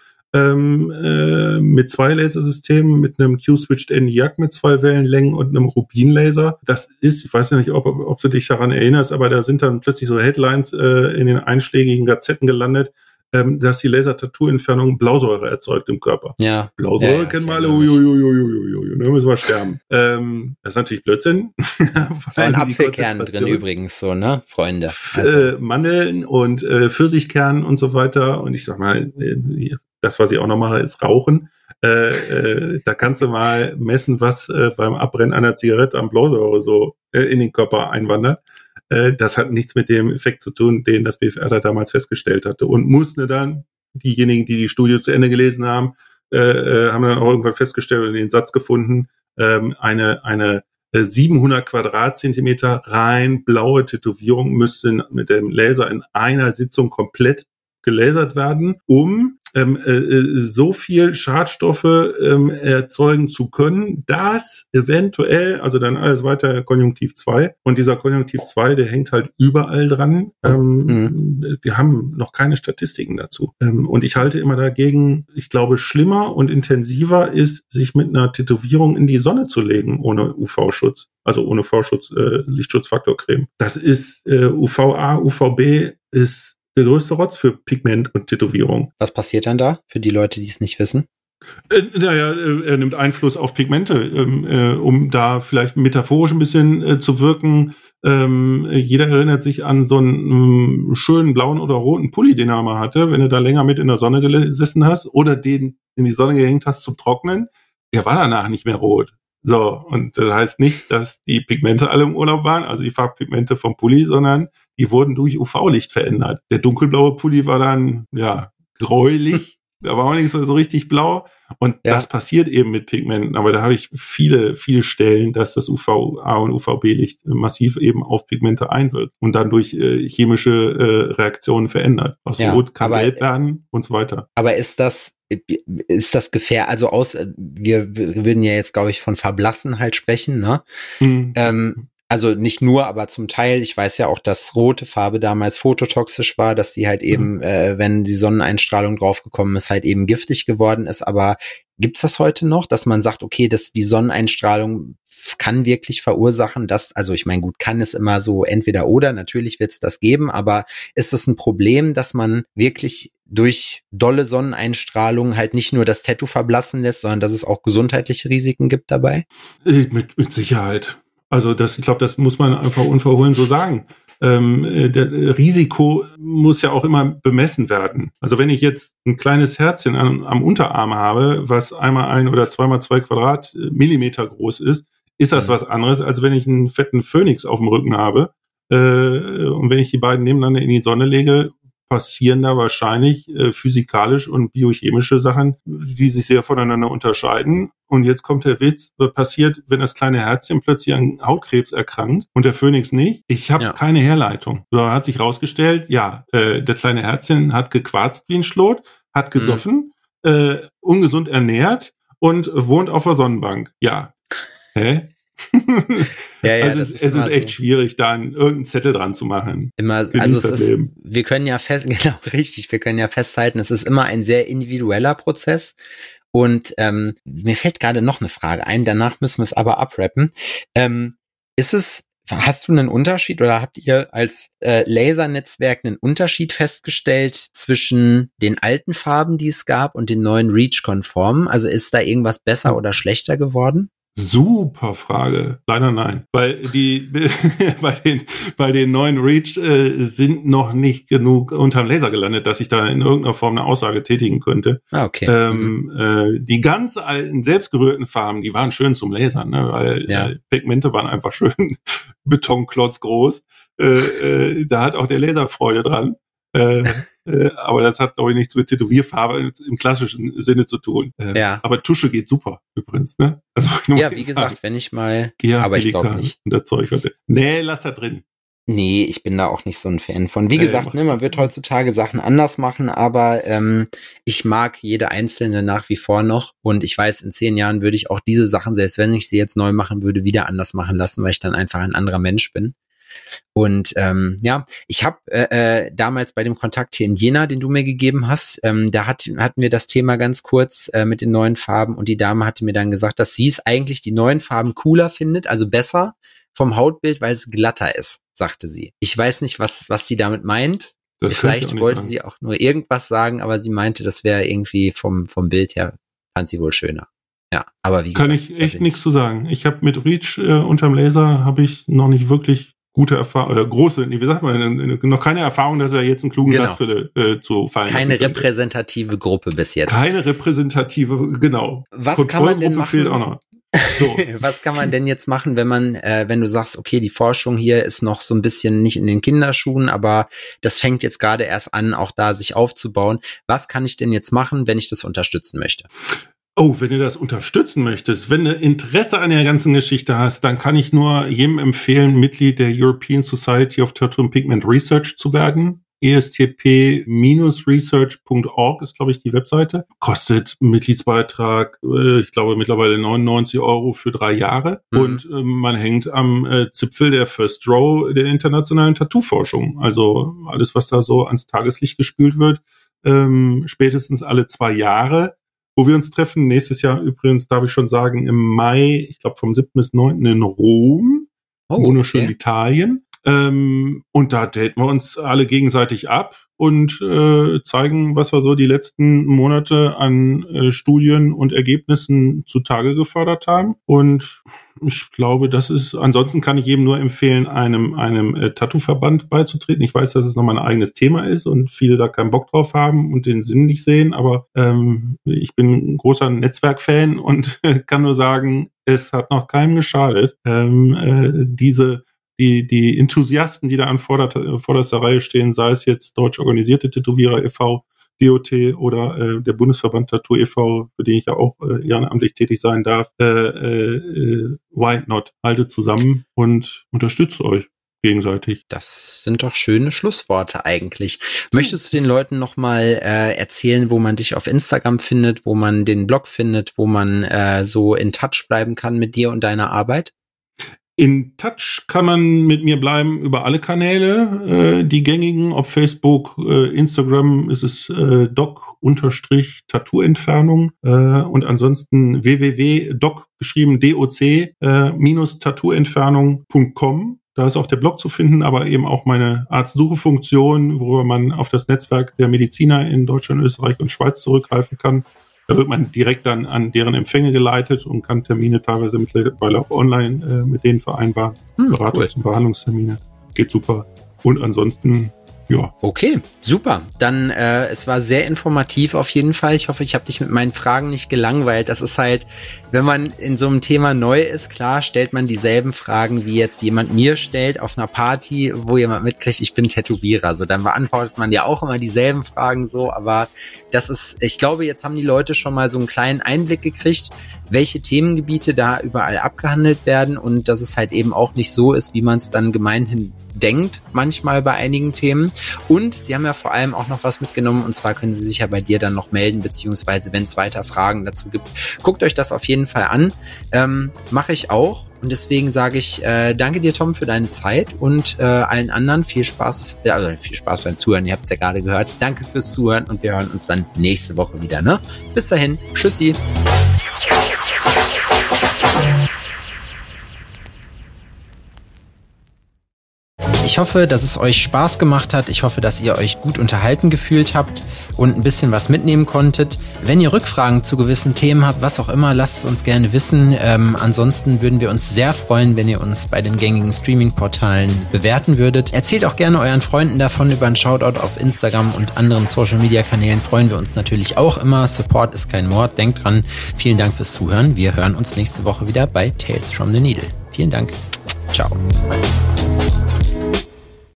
mit 2 Lasersystemen, mit einem Q-Switched ENIAC mit 2 Wellenlängen und einem Rubinlaser. Das ist, ich weiß ja nicht, ob du dich daran erinnerst, aber da sind dann plötzlich so Headlines in den einschlägigen Gazetten gelandet, dass die Laser-Tattoo-Entfernung Blausäure erzeugt im Körper. Ja. Blausäure kennen wir alle, da müssen wir sterben. Das ist natürlich Blödsinn. So ein Apfelkern drin übrigens, so, ne, Freunde. Mandeln und Pfirsichkern und so weiter. Und ich sag mal, das, was ich auch noch mache, ist Rauchen. Da kannst du mal messen, was beim Abbrennen einer Zigarette an Blausäure so in den Körper einwandert. Das hat nichts mit dem Effekt zu tun, den das BfR da damals festgestellt hatte. Und musste dann, diejenigen, die die Studie zu Ende gelesen haben, haben dann auch irgendwann festgestellt und den Satz gefunden, eine 700 Quadratzentimeter rein blaue Tätowierung müsste mit dem Laser in einer Sitzung komplett gelasert werden, um so viel Schadstoffe erzeugen zu können, dass eventuell, also dann alles weiter Konjunktiv 2, und dieser Konjunktiv 2, der hängt halt überall dran. Wir haben noch keine Statistiken dazu. Und ich halte immer dagegen, ich glaube, schlimmer und intensiver ist, sich mit einer Tätowierung in die Sonne zu legen, ohne UV-Schutz, also ohne V-Schutz, Lichtschutzfaktorcreme. Das ist UVA, UVB ist der größte Rotz für Pigment und Tätowierung. Was passiert dann da für die Leute, die es nicht wissen? Er nimmt Einfluss auf Pigmente, um da vielleicht metaphorisch ein bisschen zu wirken. Jeder erinnert sich an so einen schönen blauen oder roten Pulli, den er mal hatte, wenn du da länger mit in der Sonne gesessen hast oder den in die Sonne gehängt hast zum Trocknen. Der war danach nicht mehr rot. So, und das heißt nicht, dass die Pigmente alle im Urlaub waren, also die Farbpigmente vom Pulli, sondern die wurden durch UV-Licht verändert. Der dunkelblaue Pulli war dann, gräulich, da war auch nicht so richtig blau. Und das passiert eben mit Pigmenten. Aber da habe ich viele Stellen, dass das UVA und UVB-Licht massiv eben auf Pigmente einwirkt und dann durch chemische Reaktionen verändert. Aus Rot kann gelb werden und so weiter. Aber ist das gefährlich? Also wir würden ja jetzt, glaube ich, von Verblassen halt sprechen, ne? Also nicht nur, aber zum Teil. Ich weiß ja auch, dass rote Farbe damals phototoxisch war, dass die halt eben, wenn die Sonneneinstrahlung draufgekommen ist, halt eben giftig geworden ist. Aber gibt's das heute noch, dass man sagt, okay, dass die Sonneneinstrahlung kann wirklich verursachen, dass, also ich meine, gut, kann es immer so entweder oder, natürlich wird's das geben, aber ist es ein Problem, dass man wirklich durch dolle Sonneneinstrahlung halt nicht nur das Tattoo verblassen lässt, sondern dass es auch gesundheitliche Risiken gibt dabei? Mit Sicherheit. Also ich glaube, das muss man einfach unverhohlen so sagen. Der Risiko muss ja auch immer bemessen werden. Also wenn ich jetzt ein kleines Herzchen am Unterarm habe, was einmal 1 oder 2x2 Quadratmillimeter groß ist das was anderes, als wenn ich einen fetten Phönix auf dem Rücken habe. Und wenn ich die beiden nebeneinander in die Sonne lege, passieren da wahrscheinlich physikalisch und biochemische Sachen, die sich sehr voneinander unterscheiden. Und jetzt kommt der Witz, was passiert, wenn das kleine Herzchen plötzlich an Hautkrebs erkrankt und der Phönix nicht? Ich habe keine Herleitung. So hat sich rausgestellt, der kleine Herzchen hat gequarzt wie ein Schlot, hat gesoffen, ungesund ernährt und wohnt auf der Sonnenbank. Ja. Hä? Also es ist echt schwierig, da irgendeinen Zettel dran zu machen. Wir können ja festhalten, es ist immer ein sehr individueller Prozess. Und mir fällt gerade noch eine Frage ein, danach müssen wir es aber abrappen. Hast du einen Unterschied oder habt ihr als Lasernetzwerk einen Unterschied festgestellt zwischen den alten Farben, die es gab, und den neuen REACH-konformen? Also ist da irgendwas besser oder schlechter geworden? Super Frage. Leider nein. Weil bei den neuen REACH sind noch nicht genug unterm Laser gelandet, dass ich da in irgendeiner Form eine Aussage tätigen könnte. Okay. Die ganz alten, selbstgerührten Farben, die waren schön zum Lasern, ne? Weil Pigmente waren einfach schön Betonklotz groß. Da hat auch der Laser Freude dran. Aber das hat, glaube ich, nichts mit Tätowierfarbe im klassischen Sinne zu tun. Aber Tusche geht super, übrigens, ne? Also, wie gesagt, wenn ich mal, aber ich glaube nicht. Und das Zeug heute. Nee, lass da drin. Nee, ich bin da auch nicht so ein Fan von. Wie gesagt, man wird heutzutage Sachen anders machen, aber ich mag jede einzelne nach wie vor noch, und ich weiß, in 10 Jahren würde ich auch diese Sachen, selbst wenn ich sie jetzt neu machen würde, wieder anders machen lassen, weil ich dann einfach ein anderer Mensch bin. Und ich habe damals bei dem Kontakt hier in Jena, den du mir gegeben hast, da hatten wir das Thema ganz kurz mit den neuen Farben, und die Dame hatte mir dann gesagt, dass sie es eigentlich die neuen Farben cooler findet, also besser vom Hautbild, weil es glatter ist, sagte sie. Ich weiß nicht, was sie damit meint. Vielleicht wollte sie auch nur irgendwas sagen, aber sie meinte, das wäre irgendwie vom Bild her, fand sie wohl schöner. Ja, aber wie kann ich echt nichts zu sagen. Ich habe mit REACH unterm Laser habe ich noch nicht wirklich gute Erfahrung oder große, wie sagt man, noch keine Erfahrung, dass er jetzt einen klugen Satz zu fallen hat. Keine repräsentative Gruppe bis jetzt. Keine repräsentative, genau. Was kann man denn machen? Fehlt auch noch. So. Was kann man denn jetzt machen, wenn du sagst, okay, die Forschung hier ist noch so ein bisschen nicht in den Kinderschuhen, aber das fängt jetzt gerade erst an, auch da sich aufzubauen. Was kann ich denn jetzt machen, wenn ich das unterstützen möchte? Oh, wenn du das unterstützen möchtest, wenn du Interesse an der ganzen Geschichte hast, dann kann ich nur jedem empfehlen, Mitglied der European Society of Tattoo and Pigment Research zu werden. estp-research.org ist, glaube ich, die Webseite. Kostet Mitgliedsbeitrag, ich glaube, mittlerweile 99 € für 3 Jahre. Und man hängt am Zipfel der First Row der internationalen Tattoo-Forschung. Also alles, was da so ans Tageslicht gespült wird, spätestens alle 2 Jahre, wo wir uns treffen. Nächstes Jahr übrigens, darf ich schon sagen, im Mai, ich glaube vom 7. bis 9. in Rom, wunderschön Italien. Und da daten wir uns alle gegenseitig ab und zeigen, was wir so die letzten Monate an Studien und Ergebnissen zutage gefördert haben. Und ich glaube, das ist, ansonsten kann ich jedem nur empfehlen, einem Tattoo-Verband beizutreten. Ich weiß, dass es nochmal ein eigenes Thema ist und viele da keinen Bock drauf haben und den Sinn nicht sehen, aber ich bin ein großer Netzwerk-Fan und kann nur sagen, es hat noch keinem geschadet. Die Enthusiasten, die da an vorderster Reihe stehen, sei es jetzt Deutsch Organisierte Tätowierer e.V., DOT oder der Bundesverband Tattoo e.V., für den ich ja auch ehrenamtlich tätig sein darf, why not? Haltet zusammen und unterstützt euch gegenseitig. Das sind doch schöne Schlussworte eigentlich. Möchtest du den Leuten nochmal erzählen, wo man dich auf Instagram findet, wo man den Blog findet, wo man so in Touch bleiben kann mit dir und deiner Arbeit? In Touch kann man mit mir bleiben über alle Kanäle, die gängigen, ob Facebook, Instagram ist es doc-Tattoo-Entfernung und ansonsten www.doc geschrieben doc-tattooentfernung.com. Da ist auch der Blog zu finden, aber eben auch meine Arztsuchefunktion, worüber man auf das Netzwerk der Mediziner in Deutschland, Österreich und Schweiz zurückgreifen kann. Da wird man direkt dann an deren Empfänge geleitet und kann Termine teilweise mittlerweile auch online mit denen vereinbaren. Beratungs- und Behandlungstermine. Geht super. Und ansonsten, ja. Okay, super. Dann, es war sehr informativ auf jeden Fall. Ich hoffe, ich habe dich mit meinen Fragen nicht gelangweilt. Das ist halt, wenn man in so einem Thema neu ist, klar, stellt man dieselben Fragen, wie jetzt jemand mir stellt auf einer Party, wo jemand mitkriegt, ich bin Tätowierer. So, dann beantwortet man ja auch immer dieselben Fragen so, aber das ist, ich glaube, jetzt haben die Leute schon mal so einen kleinen Einblick gekriegt, welche Themengebiete da überall abgehandelt werden und dass es halt eben auch nicht so ist, wie man es dann gemeinhin denkt, manchmal bei einigen Themen. Und sie haben ja vor allem auch noch was mitgenommen, und zwar können sie sich ja bei dir dann noch melden, beziehungsweise wenn es weiter Fragen dazu gibt, guckt euch das auf jeden Fall an. Mache ich auch. Und deswegen sage ich, danke dir, Tom, für deine Zeit und allen anderen viel Spaß, viel Spaß beim Zuhören, ihr habt es ja gerade gehört. Danke fürs Zuhören und wir hören uns dann nächste Woche wieder, ne? Bis dahin, tschüssi! Ich hoffe, dass es euch Spaß gemacht hat. Ich hoffe, dass ihr euch gut unterhalten gefühlt habt und ein bisschen was mitnehmen konntet. Wenn ihr Rückfragen zu gewissen Themen habt, was auch immer, lasst es uns gerne wissen. Ansonsten würden wir uns sehr freuen, wenn ihr uns bei den gängigen Streaming-Portalen bewerten würdet. Erzählt auch gerne euren Freunden davon. Über einen Shoutout auf Instagram und anderen Social-Media-Kanälen freuen wir uns natürlich auch immer. Support ist kein Mord. Denkt dran. Vielen Dank fürs Zuhören. Wir hören uns nächste Woche wieder bei Tales from the Needle. Vielen Dank. Ciao.